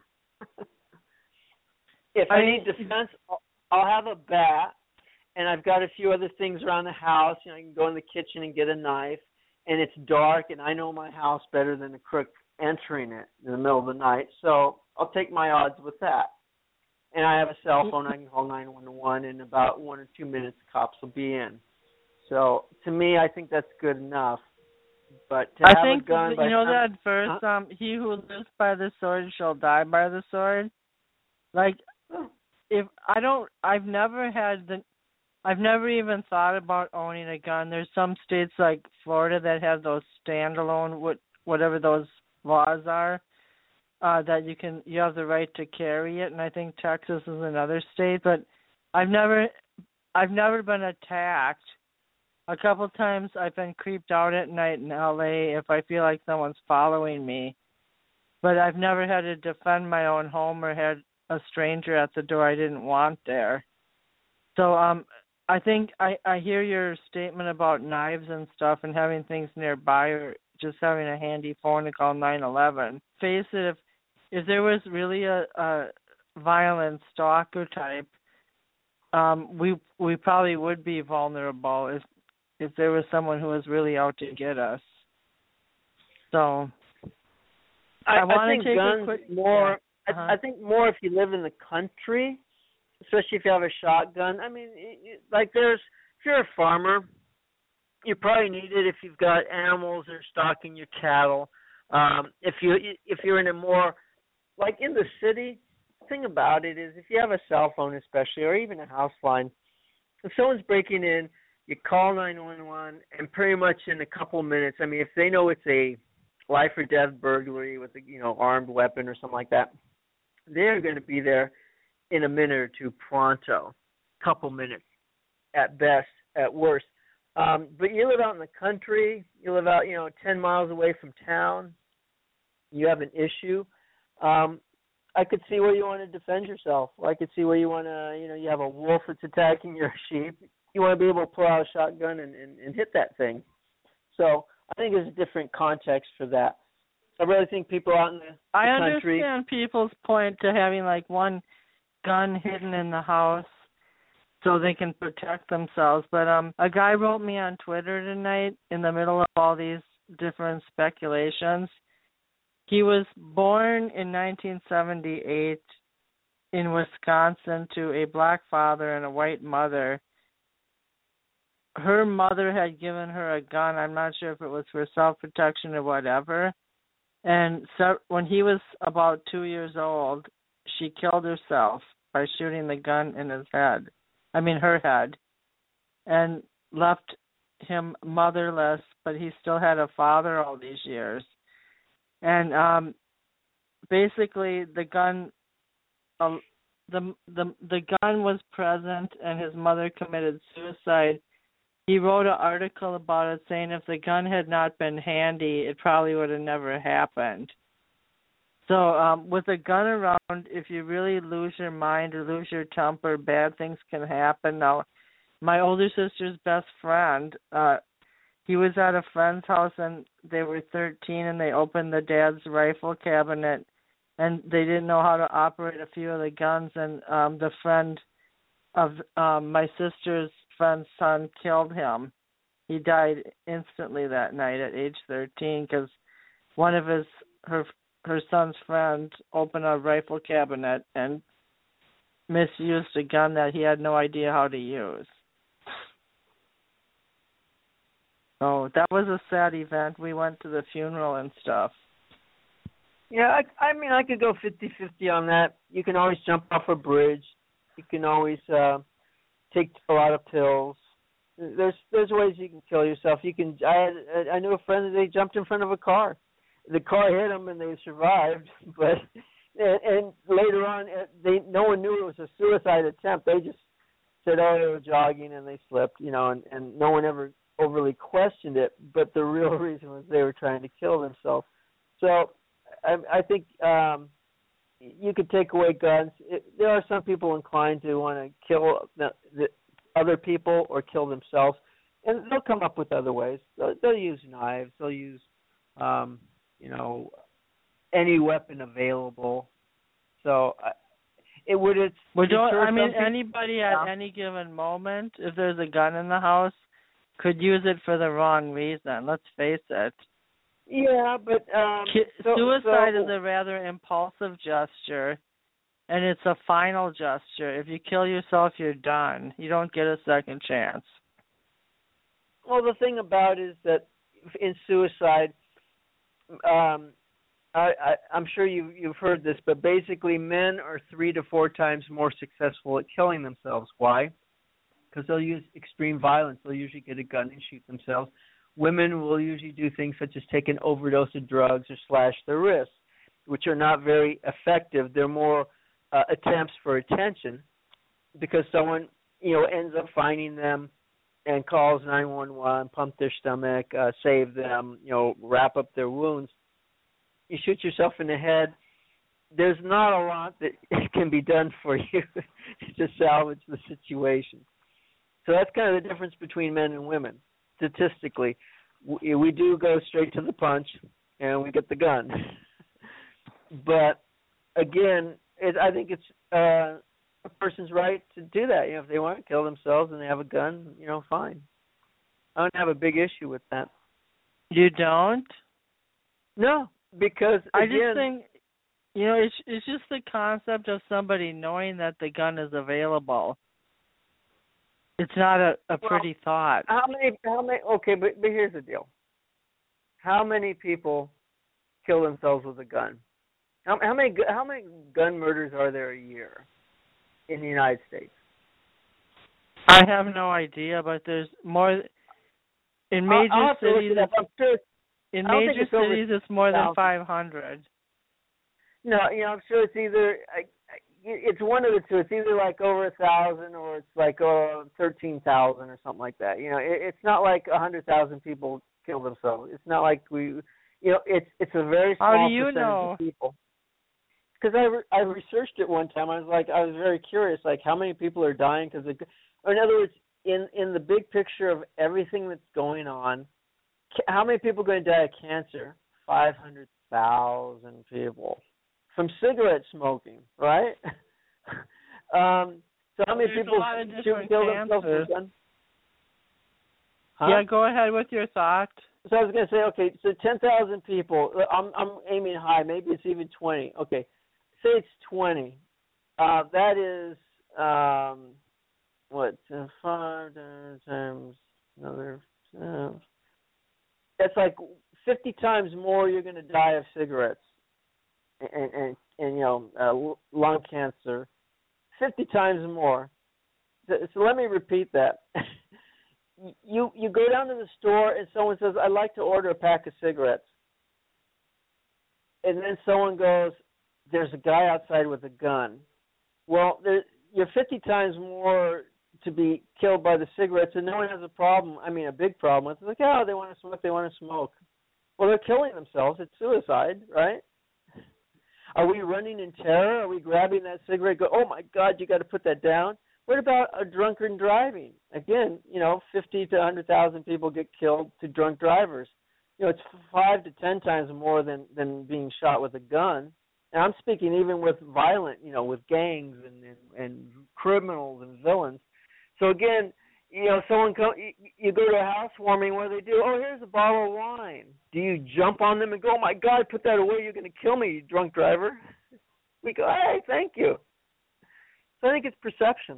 If I need defense, I'll, I'll have a bat, and I've got a few other things around the house. You know, I can go in the kitchen and get a knife, and it's dark, and I know my house better than a crook entering it in the middle of the night. So I'll take my odds with that. And I have a cell phone. I can call nine one one. In about one or two minutes, the cops will be in. So to me, I think that's good enough. But to I have think a gun, you by know some, that verse, huh? um, "He who lives by the sword shall die by the sword." Like, if I don't, I've never had the, I've never even thought about owning a gun. There's some states like Florida that have those standalone, what whatever those laws are, uh, that you can, you have the right to carry it, and I think Texas is another state. But I've never, I've never been attacked. A couple times I've been creeped out at night in L A if I feel like someone's following me, but I've never had to defend my own home or had a stranger at the door I didn't want there. So um, I think I, I hear your statement about knives and stuff and having things nearby or just having a handy phone to call nine one one. Face it, if if there was really a, a violent stalker type, um, we we probably would be vulnerable if if there was someone who was really out to get us. So I, I want I think to take guns a quick more. yeah. Uh-huh. I, I think more if you live in the country, especially if you have a shotgun. I mean, it, it, like there's if you're a farmer, you probably need it if you've got animals that are stalking your cattle. Um, if you if you're in a more like in the city, the thing about it is if you have a cell phone, especially, or even a house line, if someone's breaking in, you call nine one one, and pretty much in a couple of minutes. I mean, if they know it's a life or death burglary with a you know armed weapon or something like that, they're going to be there in a minute or two pronto, couple minutes at best, at worst. Um, but you live out in the country, you live out, you know, ten miles away from town, you have an issue. Um, I could see where you want to defend yourself. Or I could see where you want to, you know, you have a wolf that's attacking your sheep. You want to be able to pull out a shotgun and, and, and hit that thing. So I think there's a different context for that. I really think people out in the, the I country. understand people's point to having like one gun hidden in the house so they can protect themselves. But um, a guy wrote me on Twitter tonight in the middle of all these different speculations. He was born in nineteen seventy-eight in Wisconsin to a black father and a white mother. Her mother had given her a gun. I'm not sure if it was for self-protection or whatever. And so when he was about two years old, she killed herself by shooting the gun in his head. I mean, her head. And left him motherless, but he still had a father all these years. And um, basically, the gun, uh, the the the gun was present, and his mother committed suicide. He wrote an article about it saying if the gun had not been handy, it probably would have never happened. So um, with a gun around, if you really lose your mind or lose your temper, bad things can happen. Now, my older sister's best friend, uh, he was at a friend's house and they were thirteen and they opened the dad's rifle cabinet and they didn't know how to operate a few of the guns, and um, the friend of um, my sister's friend's son killed him. He died instantly that night at age thirteen because one of his her her son's friend opened a rifle cabinet and misused a gun that he had no idea how to use. So that was a sad event. We went to the funeral and stuff. Yeah, I, I mean, I could go fifty-fifty on that. You can always jump off a bridge. You can always uh, take a lot of pills. There's there's ways you can kill yourself. You can. I had, I knew a friend that they jumped in front of a car. The car hit them and they survived, but and, and later on, they no one knew it was a suicide attempt. They just said, oh, they were jogging and they slipped, you know, and, and no one ever overly questioned it. But the real reason was they were trying to kill themselves. So I, I think um, you could take away guns. It, there are some people inclined to want to kill the, the other people or kill themselves, and they'll come up with other ways. They'll, they'll use knives. They'll use, um, you know, any weapon available. So uh, it would. It's. Well, don't, I mean, people, anybody at any given moment, if there's a gun in the house, could use it for the wrong reason. Let's face it. Yeah, but um, so, suicide so, is a rather impulsive gesture, and it's a final gesture. If you kill yourself, you're done. You don't get a second chance. Well, the thing about it is that in suicide, um, I, I, I'm sure you, you've heard this, but basically men are three to four times more successful at killing themselves. Why? Because they'll use extreme violence. They'll usually get a gun and shoot themselves. Women will usually do things such as take an overdose of drugs or slash their wrists, which are not very effective. They're more uh, attempts for attention because someone, you know, ends up finding them and calls nine one one, pump their stomach, uh, save them, you know, wrap up their wounds. You shoot yourself in the head. There's not a lot that can be done for you to salvage the situation. So that's kind of the difference between men and women. Statistically, we, we do go straight to the punch, and we get the gun. But again, it, I think it's uh, a person's right to do that. You know, if they want to kill themselves and they have a gun, you know, fine. I don't have a big issue with that. You don't? No, because again, I just think, you know, it's it's just the concept of somebody knowing that the gun is available. It's not a, a well, pretty thought. How many? How many? Okay, but but here's the deal. How many people kill themselves with a gun? How, how many? How many gun murders are there a year in the United States? I have no idea, but there's more in major I'll, I'll cities. It I'm sure, in major it's cities, it's more than five hundred. No, you know, I'm sure it's either. I, It's one of the two. It's either like over a thousand, or it's like uh, thirteen thousand, or something like that. You know, it, it's not like a hundred thousand people kill themselves. It's not like we, you know, it's it's a very small How do you percentage know? of people. Because I re- I researched it one time. I was like, I was very curious, like how many people are dying because of. Or in other words, in in the big picture of everything that's going on, how many people are going to die of cancer? Five hundred thousand people. From cigarette smoking, right? um, so how many There's people should kill themselves with a gun? Huh? Yeah, go ahead with your thought. So I was going to say, okay, so ten thousand people. I'm I'm aiming high. Maybe it's even twenty. Okay, say it's twenty. Uh, that is um, what uh, five times another. Uh, that's like fifty times more. You're going to die of cigarettes. And, and, and you know, uh, lung cancer, fifty times more. So, so let me repeat that. you you go down to the store and someone says, I'd like to order a pack of cigarettes. And then someone goes, there's a guy outside with a gun. Well, there, you're fifty times more to be killed by the cigarettes, and no one has a problem, I mean a big problem with it. It's like, oh, they want to smoke, they want to smoke. Well, they're killing themselves. It's suicide, right? Are we running in terror? Are we grabbing that cigarette? Go, oh my God, you got to put that down. What about a drunken driving? Again, you know, fifty to a hundred thousand people get killed to drunk drivers. You know, it's five to ten times more than than being shot with a gun. And I'm speaking even with violent, you know, with gangs and and, and criminals and villains. So again, you know, someone come, you, you go to a housewarming, what do they do? Oh, here's a bottle of wine. Do you jump on them and go, oh, my God, put that away. You're going to kill me, you drunk driver. We go, hey, thank you. So I think it's perception.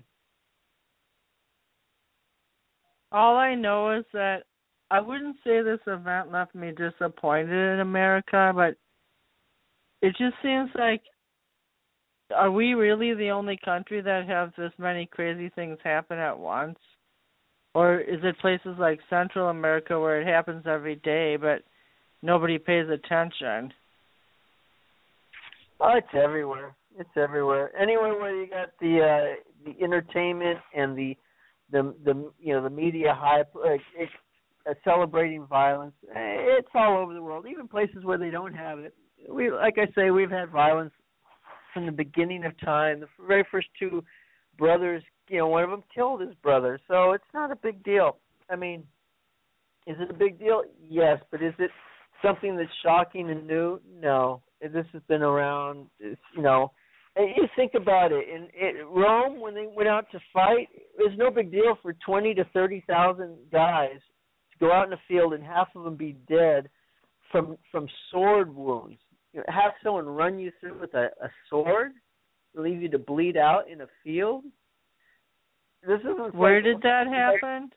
All I know is that I wouldn't say this event left me disappointed in America, but it just seems like, are we really the only country that have this many crazy things happen at once? Or is it places like Central America where it happens every day, but nobody pays attention? Oh, it's everywhere. It's everywhere. Anywhere where you got the uh, the entertainment and the the the you know the media hype, uh, it, uh, celebrating violence. It's all over the world. Even places where they don't have it. We, like I say, we've had violence from the beginning of time. The very first two brothers, you know, one of them killed his brother. So it's not a big deal. I mean, is it a big deal? Yes, but is it something that's shocking and new? No. This has been around, it's, you know. And you think about it. In, in Rome, when they went out to fight, it was no big deal for twenty to thirty thousand guys to go out in the field and half of them be dead from from sword wounds. You know, have someone run you through with a, a sword, leave you to bleed out in a field. This isn't. Where did that happen?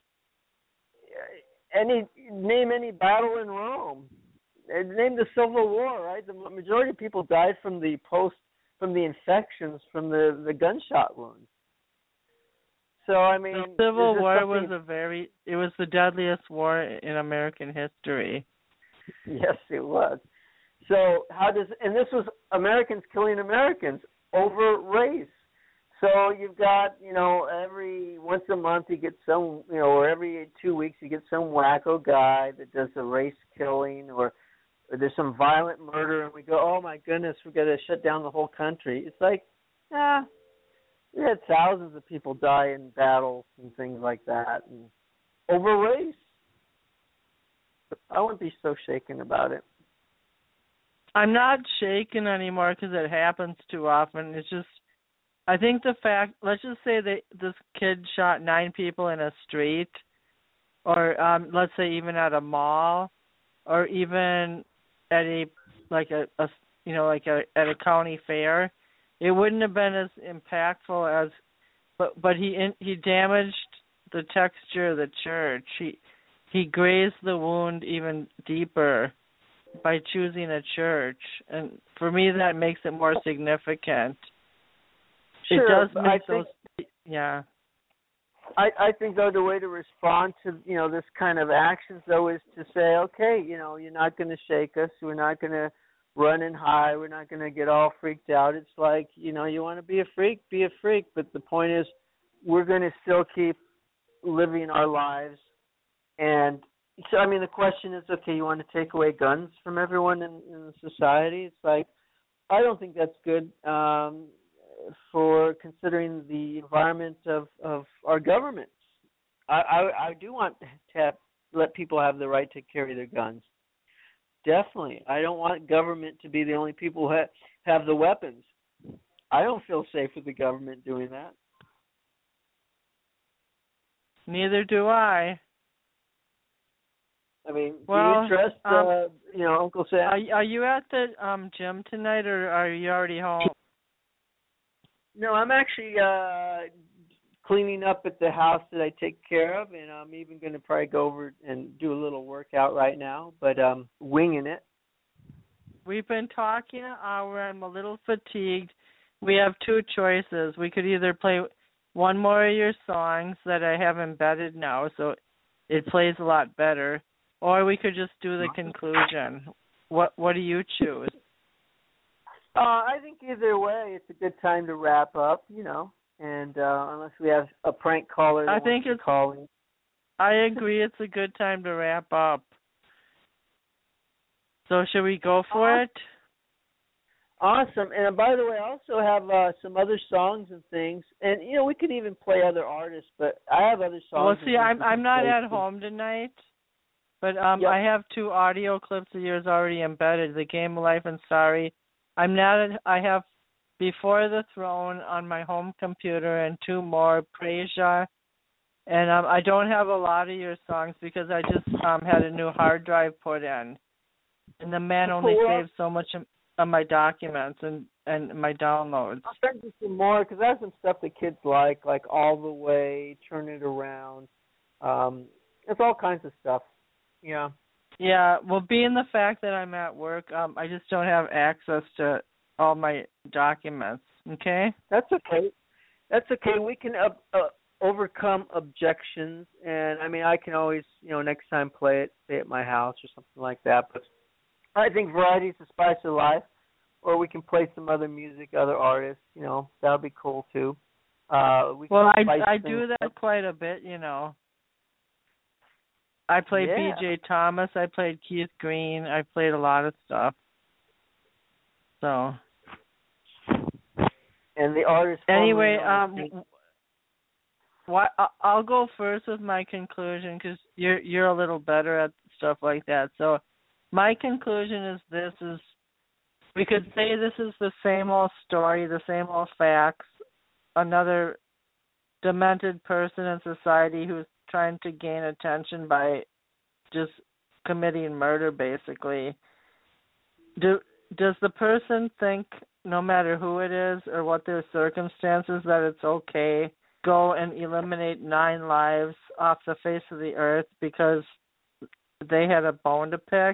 Any name any battle in Rome. Name the Civil War, right? The majority of people died from the post, from the infections, from the, the gunshot wounds. So I mean, the Civil War something... was a very, it was the deadliest war in American history. Yes, it was. So how does, and this was Americans killing Americans over race. So you've got, you know, every once a month you get some, you know, or every two weeks you get some wacko guy that does a race killing, or, or there's some violent murder, and we go, oh my goodness, we've got to shut down the whole country. It's like, ah, we had thousands of people die in battles and things like that, and over race. I wouldn't be so shaken about it. I'm not shaken anymore because it happens too often. It's just, I think the fact, let's just say that this kid shot nine people in a street, or um, let's say even at a mall, or even at a, like a, a you know, like a, at a county fair. It wouldn't have been as impactful as, but but he in, he damaged the texture of the church. He he grazed the wound even deeper by choosing a church, and for me that makes it more significant. Sure, it does make I those, think, yeah. I I think though the way to respond to, you know, this kind of actions though is to say, okay, you know, you're not going to shake us. We're not going to run and hide. We're not going to get all freaked out. It's like, you know, you want to be a freak, be a freak. But the point is, we're going to still keep living our lives. And so, I mean, the question is, okay, you want to take away guns from everyone in, in society? It's like, I don't think that's good um, for considering the environment of, of our governments. I, I, I do want to have, let people have the right to carry their guns. Definitely. I don't want government to be the only people who ha- have the weapons. I don't feel safe with the government doing that. Neither do I. I mean, well, do you trust, um, uh, you know, Uncle Sam? Are, are you at the um, gym tonight, or are you already home? No, I'm actually uh, cleaning up at the house that I take care of, and I'm even going to probably go over and do a little workout right now, but um, winging it. We've been talking an hour. I'm a little fatigued. We have two choices. We could either play one more of your songs that I have embedded now, so it plays a lot better, or we could just do the conclusion. What What do you choose? Uh, I think either way, it's a good time to wrap up, you know, and uh, unless we have a prank caller that I think wants it's, to call in. I agree it's a good time to wrap up. So should we go for it? Awesome. And by the way, I also have uh, some other songs and things, and you know, we could even play other artists, but I have other songs. Well, see, I'm I'm not at too. home tonight, but um, yep. I have two audio clips of yours already embedded. The Game of Life and Sorry. I'm not. At, I have Before the Throne on my home computer and two more, Prasia, and um, I don't have a lot of your songs because I just um had a new hard drive put in, and the man only cool. saves so much of my documents and, and my downloads. I'll send you some more because I have some stuff that kids like, like All the Way, Turn It Around. Um, it's all kinds of stuff. Yeah. Yeah, well, being the fact that I'm at work, um, I just don't have access to all my documents, okay? That's okay. That's okay. We can uh, uh, overcome objections, and, I mean, I can always, you know, next time play it, stay at my house or something like that. But I think variety is the spice of life. or we can play some other music, other artists. You know, that would be cool too. Uh, we well, I can I do that up. quite a bit. You know, I played Yeah. B J Thomas. I played Keith Green. I played a lot of stuff. So. And the artist. Anyway, um, what I'll go first with my conclusion because you're you're a little better at stuff like that. So, my conclusion is this: is we could say this is the same old story, the same old facts. Another demented person in society who's trying to gain attention by just committing murder, basically. Do does the person think, no matter who it is or what their circumstances, that it's okay go and eliminate nine lives off the face of the earth because they had a bone to pick?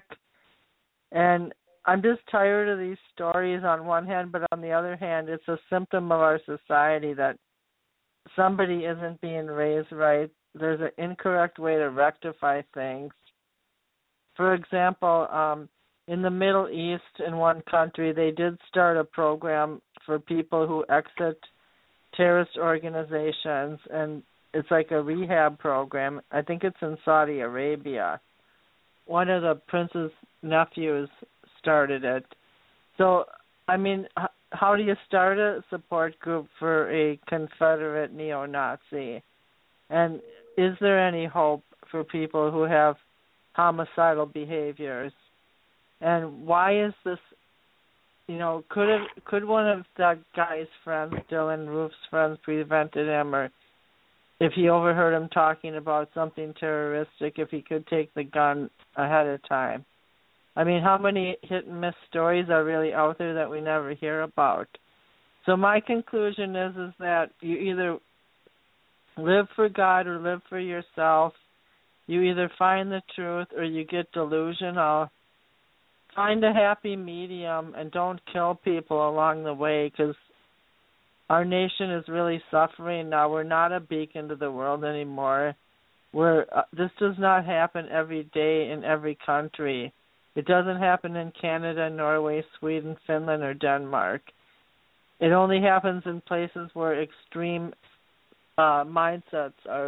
And I'm just tired of these stories on one hand, but on the other hand, it's a symptom of our society that somebody isn't being raised right. There's an incorrect way to rectify things. For example, um, in the Middle East, in one country, they did start a program for people who exit terrorist organizations, and it's like a rehab program. I think it's in Saudi Arabia. One of the prince's nephews started it. So, I mean, h- how do you start a support group for a Confederate neo-Nazi? And is there any hope for people who have homicidal behaviors? And why is this, you know, could have, could one of that guy's friends, Dylan Roof's friends, prevented him, or if he overheard him talking about something terroristic, if he could take the gun ahead of time? I mean, how many hit and miss stories are really out there that we never hear about? So my conclusion is is that you either live for God or live for yourself. You either find the truth or you get delusional. Find a happy medium and don't kill people along the way, because our nation is really suffering now. We're not a beacon to the world anymore. We're, uh, this does not happen every day in every country. It doesn't happen in Canada, Norway, Sweden, Finland, or Denmark. It only happens in places where extreme uh, mindsets are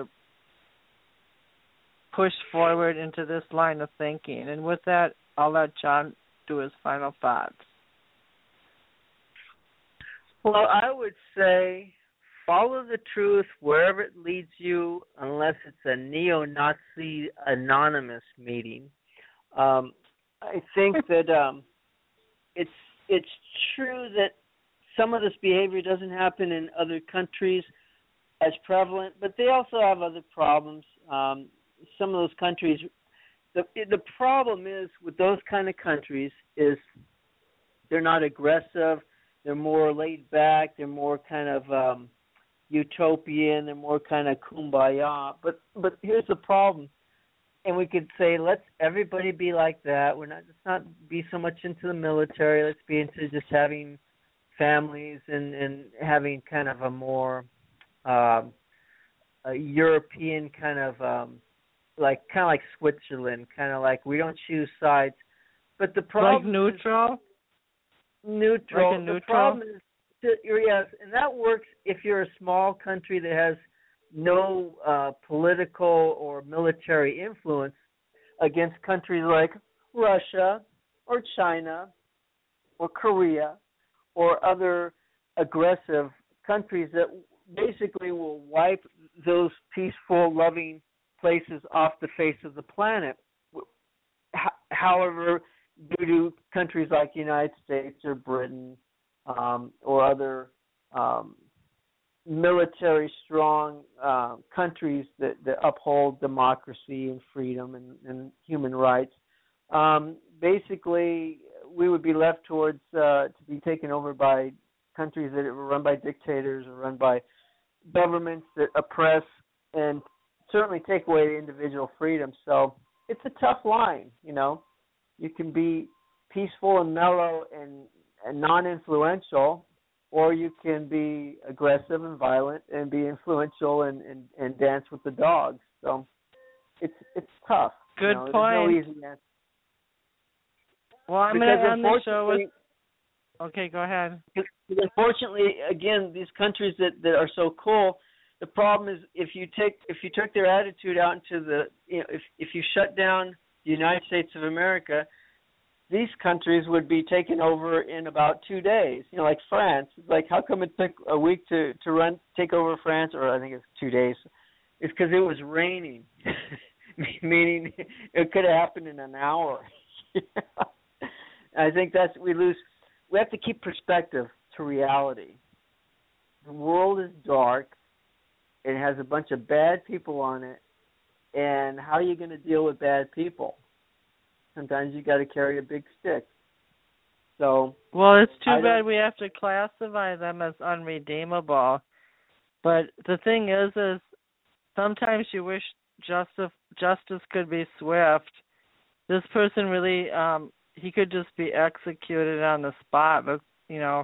pushed forward into this line of thinking. And with that, I'll let John do his final thoughts. Well, I would say follow the truth wherever it leads you, unless it's a neo-Nazi anonymous meeting. Um, I think that um, it's it's true that some of this behavior doesn't happen in other countries as prevalent, but they also have other problems. Um, some of those countries, the the problem is with those kind of countries is they're not aggressive, they're more laid back, they're more kind of um, utopian, they're more kind of kumbaya. But but here's the problem. And we could say, let's everybody be like that. We're not let's not be so much into the military. Let's be into just having families and, and having kind of a more um, a European kind of um, like kind of like Switzerland, kind of like we don't choose sides. But the problem like neutral, is neutral. like a the neutral. problem is that, yes, and that works if you're a small country that has no uh, political or military influence against countries like Russia or China or Korea or other aggressive countries that basically will wipe those peaceful, loving places off the face of the planet. However, due to countries like the United States or Britain um, or other um, military strong uh, countries that, that uphold democracy and freedom and, and human rights, um, basically we would be left towards uh, to be taken over by countries that are run by dictators or run by governments that oppress and certainly take away the individual freedom. So it's a tough line, you know. You can be peaceful and mellow and, and non-influential, or you can be aggressive and violent and be influential and, and, and dance with the dogs. So it's it's tough. Good you know, point. There's no easy answer. Well, I'm going to end the show with... Okay, go ahead. Because unfortunately, again, these countries that, that are so cool, the problem is if you take if you took their attitude out into the you know if if you shut down the United States of America, these countries would be taken over in about two days. You know, like France. Like, how come it took a week to to run take over France? Or I think it's two days. It's because it was raining, meaning it could have happened in an hour. I think that's we lose. We have to keep perspective to reality. The world is dark. It has a bunch of bad people on it, and how are you going to deal with bad people? Sometimes you got to carry a big stick. So, well, it's too bad we have to classify them as unredeemable. But the thing is, is sometimes you wish justice justice could be swift. This person really, um, he could just be executed on the spot, but, you know,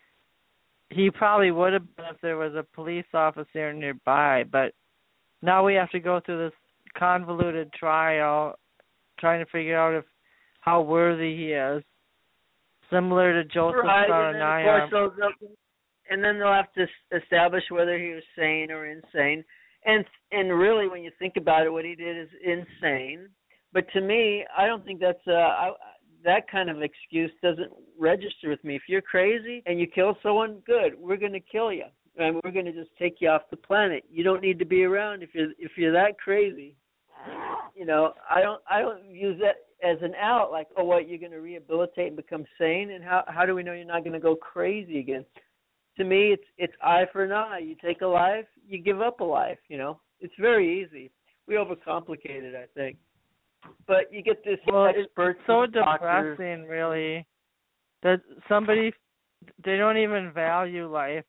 he probably would have been if there was a police officer nearby, but now we have to go through this convoluted trial trying to figure out if how worthy he is, similar to Joseph right, Saranaya. And, they'll, they'll, and then they'll have to establish whether he was sane or insane. And and really, when you think about it, what he did is insane. But to me, I don't think that's a, I, that kind of excuse doesn't register with me. If you're crazy and you kill someone, good, we're going to kill you, and we're going to just take you off the planet. You don't need to be around if you're if you're that crazy. You know, I don't I don't use that as an out. Like, oh, what, you're going to rehabilitate and become sane, and how how do we know you're not going to go crazy again? To me, it's it's eye for an eye. You take a life, you give up a life. You know, it's very easy. We overcomplicate it, I think. But you get this well, expert. It's so doctors. depressing, really, that somebody, they don't even value life,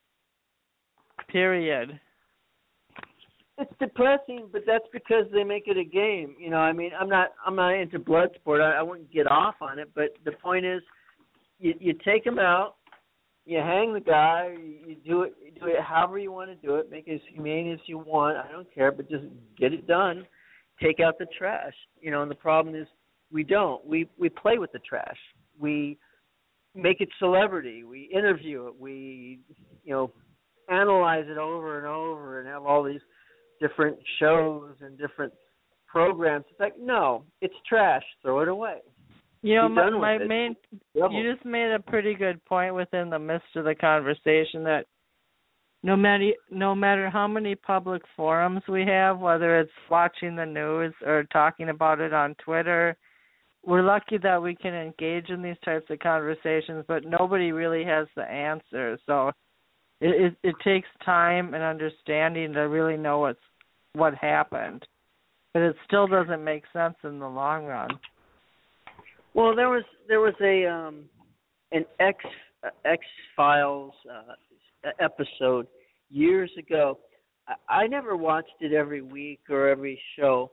period. It's depressing, but that's because they make it a game. You know, I mean, I'm not I'm not into blood sport. I, I wouldn't get off on it, but the point is, you you take him out, you hang the guy, you, you do it you do it however you want to do it, make it as humane as you want. I don't care, but just get it done. Take out the trash. You know, and the problem is we don't. We we play with the trash. We make it celebrity. We interview it. We, you know, analyze it over and over and have all these different shows and different programs. It's like, no, it's trash. Throw it away. You know, Be my, done my with it. main, Devil. you just made a pretty good point within the midst of the conversation that no matter no matter how many public forums we have, whether it's watching the news or talking about it on Twitter, we're lucky that we can engage in these types of conversations, but nobody really has the answer. So it, it, it takes time and understanding to really know what's what happened. But it still doesn't make sense in the long run. Well, there was there was a um, an X uh, X Files uh, episode years ago. I, I never watched it every week or every show,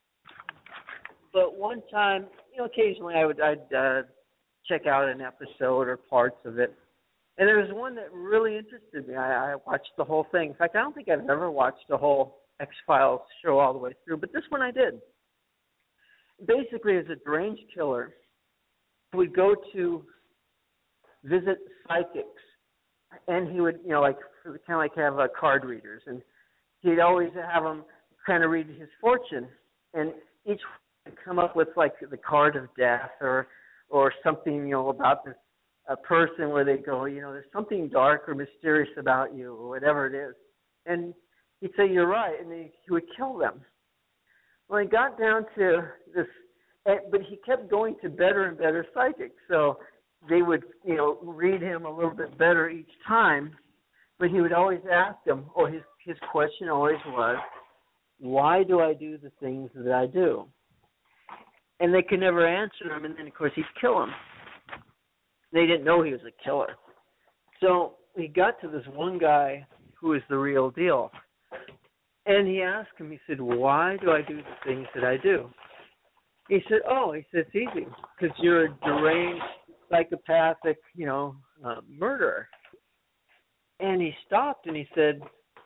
but one time, you know, occasionally I would I'd uh, check out an episode or parts of it, and there was one that really interested me. I, I watched the whole thing. In fact, I don't think I've ever watched a whole X Files show all the way through, but this one I did. Basically, as a deranged killer, would go to visit psychics, and he would, you know, like kind of like have uh, card readers, and he'd always have them kind of read his fortune, and each would come up with like the card of death or or something, you know, about this a person where they go, you know, there's something dark or mysterious about you or whatever it is, and he'd say, you're right, and he, he would kill them. Well, he got down to this. But he kept going to better and better psychics, so they would, you know, read him a little bit better each time. But he would always ask them, or his his question always was, why do I do the things that I do? And they could never answer him, and then, of course, he'd kill him. They didn't know he was a killer. So he got to this one guy who was the real deal. And he asked him, he said, why do I do the things that I do? He said, oh, he said, it's easy, because you're a deranged, psychopathic, you know, uh, murderer. And he stopped and he said,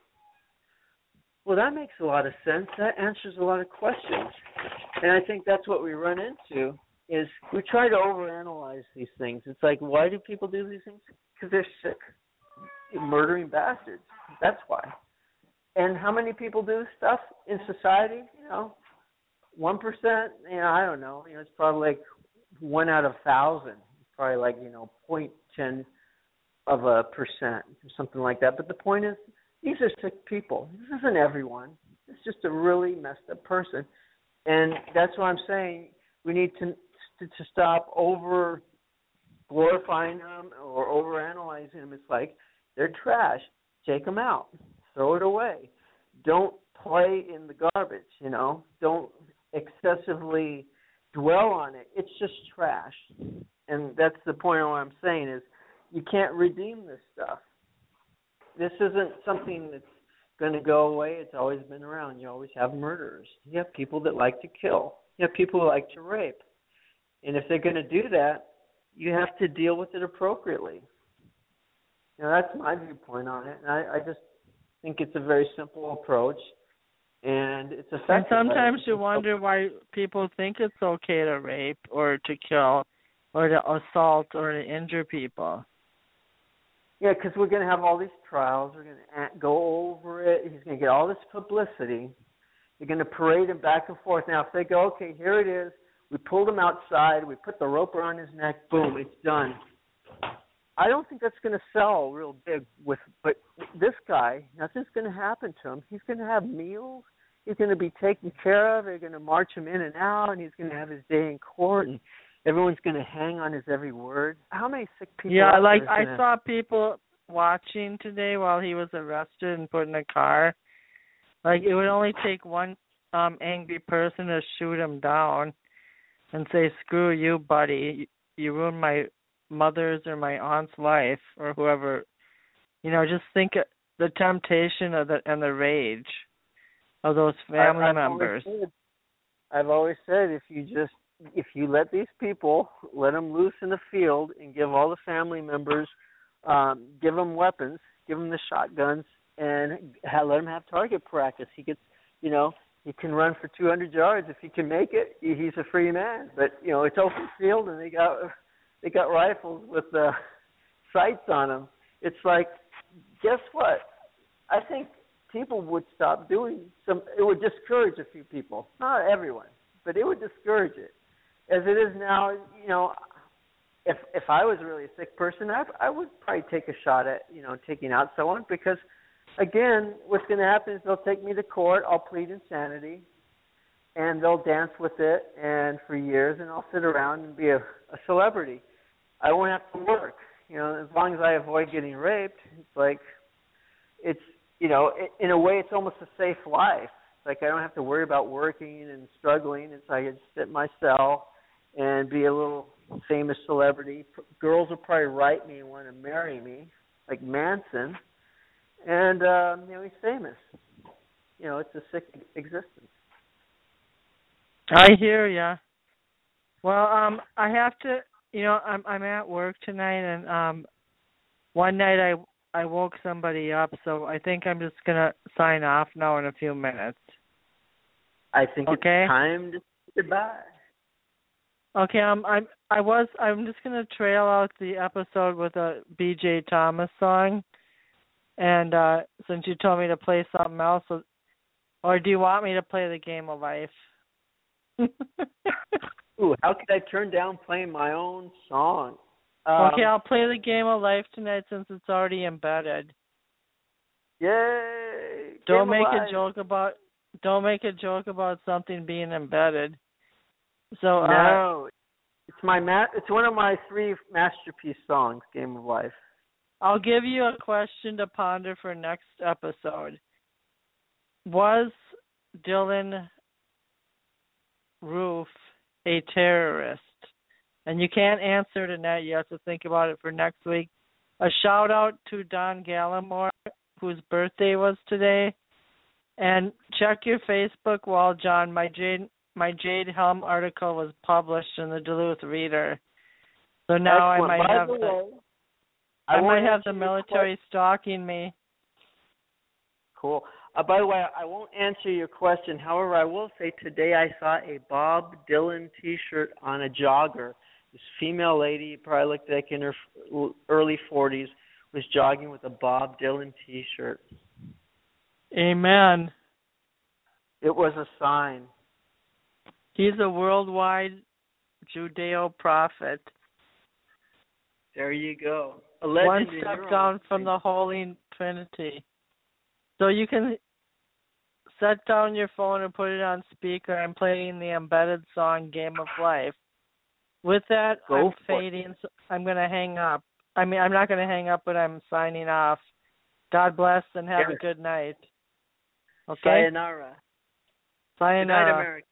well, that makes a lot of sense. That answers a lot of questions. And I think that's what we run into is we try to overanalyze these things. It's like, why do people do these things? Because they're sick, murdering bastards. That's why. And how many people do stuff in society? You know, one percent. You know, I don't know. You know, it's probably like one out of thousand. It's probably like you know, point ten of a percent or something like that. But the point is, these are sick people. This isn't everyone. It's just a really messed up person, and that's why I'm saying we need to to, to stop over glorifying them or over analyzing them. It's like they're trash. Take them out. Throw it away. Don't play in the garbage. You know. Don't excessively dwell on it. It's just trash, and that's the point of what I'm saying is you can't redeem this stuff. This isn't something that's going to go away. It's always been around. You always have murderers. You have people that like to kill. You have people who like to rape. And if they're going to do that, you have to deal with it appropriately. You know, that's my viewpoint on it. And I, I just think it's a very simple approach, and it's effective. And sometimes you wonder why people think it's okay to rape or to kill or to assault or to injure people. Yeah, because we're going to have all these trials. We're going to go over it. He's going to get all this publicity. You're going to parade him back and forth. Now, if they go, okay, here it is. We pulled him outside. We put the rope around his neck. Boom, it's done. I don't think that's going to sell real big. With, but this guy, nothing's going to happen to him. He's going to have meals. He's going to be taken care of. They're going to march him in and out, and he's going to have his day in court. And everyone's going to hang on his every word. How many sick people? Yeah, like I gonna... saw people watching today while he was arrested and put in a car. Like it would only take one um angry person to shoot him down and say, "Screw you, buddy! You, you ruined my mother's or my aunt's life," or whoever. You know, just think of the temptation of the and the rage of those family I've members. Always said, I've always said, if you just if you let these people, let them loose in the field and give all the family members, um, give them weapons, give them the shotguns, and have, let them have target practice. He gets, you know, he can run for two hundred yards. If he can make it, he's a free man. But, you know, it's open field, and they got they got rifles with uh, sights on them. It's like, guess what? I think people would stop doing some, it would discourage a few people. Not everyone, but it would discourage it. As it is now, you know, if if I was really a sick person, I I would probably take a shot at, you know, taking out someone because, again, what's going to happen is they'll take me to court, I'll plead insanity, and they'll dance with it, and for years, and I'll sit around and be a, a celebrity. I won't have to work, you know, as long as I avoid getting raped. It's like, it's, you know, in a way, it's almost a safe life. It's like I don't have to worry about working and struggling. It's like I just sit in my cell and be a little famous celebrity. Girls will probably write me and want to marry me, like Manson. And, um, you know, he's famous. You know, it's a sick existence. I hear ya. Well, um, I have to, you know, I'm I'm at work tonight, and um, one night I I woke somebody up, so I think I'm just gonna sign off now in a few minutes. I think okay? It's time to say goodbye. Okay, um, I'm I was I'm just gonna trail out the episode with a B J Thomas song, and uh, since you told me to play something else, or do you want me to play the Game of Life? Ooh, how could I turn down playing my own song? Um, okay, I'll play the Game of Life tonight since it's already embedded. Yay! Don't Game make of Life. a joke about don't make a joke about something being embedded. So no, uh, it's my ma- It's one of my three masterpiece songs, Game of Life. I'll give you a question to ponder for next episode. Was Dylan Roof a terrorist? And you can't answer tonight. You have to think about it for next week. A shout out to Don Gallimore, whose birthday was today. And check your Facebook wall, John. My Jade my Jade Helm article was published in the Duluth Reader. So now Excellent. I might By have the the, way, I, I might have answer the your military question. stalking me. Cool. Uh, by the way, I won't answer your question. However, I will say today I saw a Bob Dylan T-shirt on a jogger. This female lady, probably looked like in her early forties, was jogging with a Bob Dylan T-shirt. Amen. It was a sign. He's a worldwide Judeo prophet. There you go. A legend One in step your down own from thing. the Holy Trinity. So you can set down your phone and put it on speaker. I'm playing the embedded song Game of Life. With that, Go I'm for fading. So I'm going to hang up. I mean, I'm not going to hang up, but I'm signing off. God bless and have Yes. a good night. Okay? Sayonara. Sayonara. Good night, America.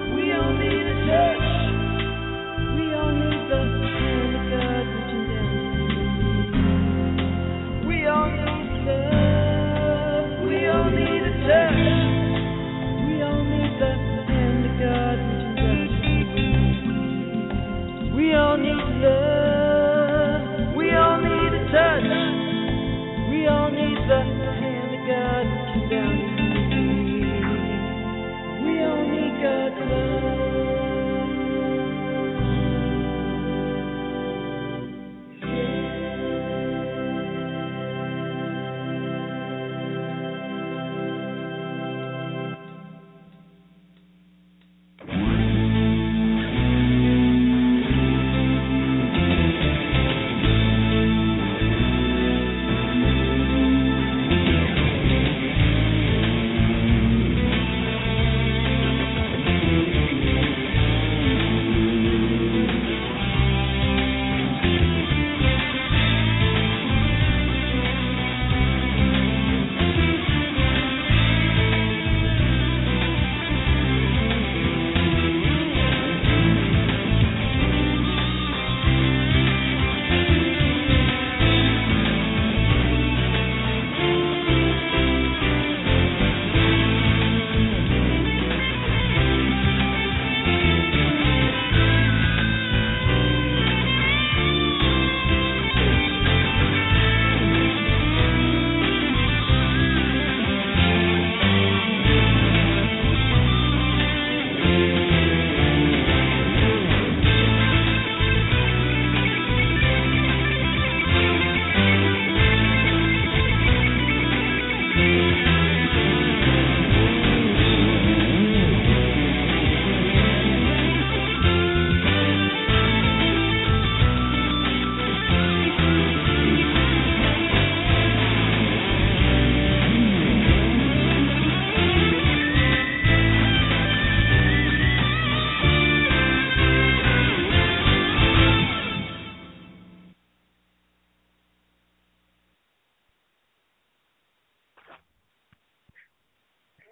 We all need the hand of God reaching down.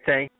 Thank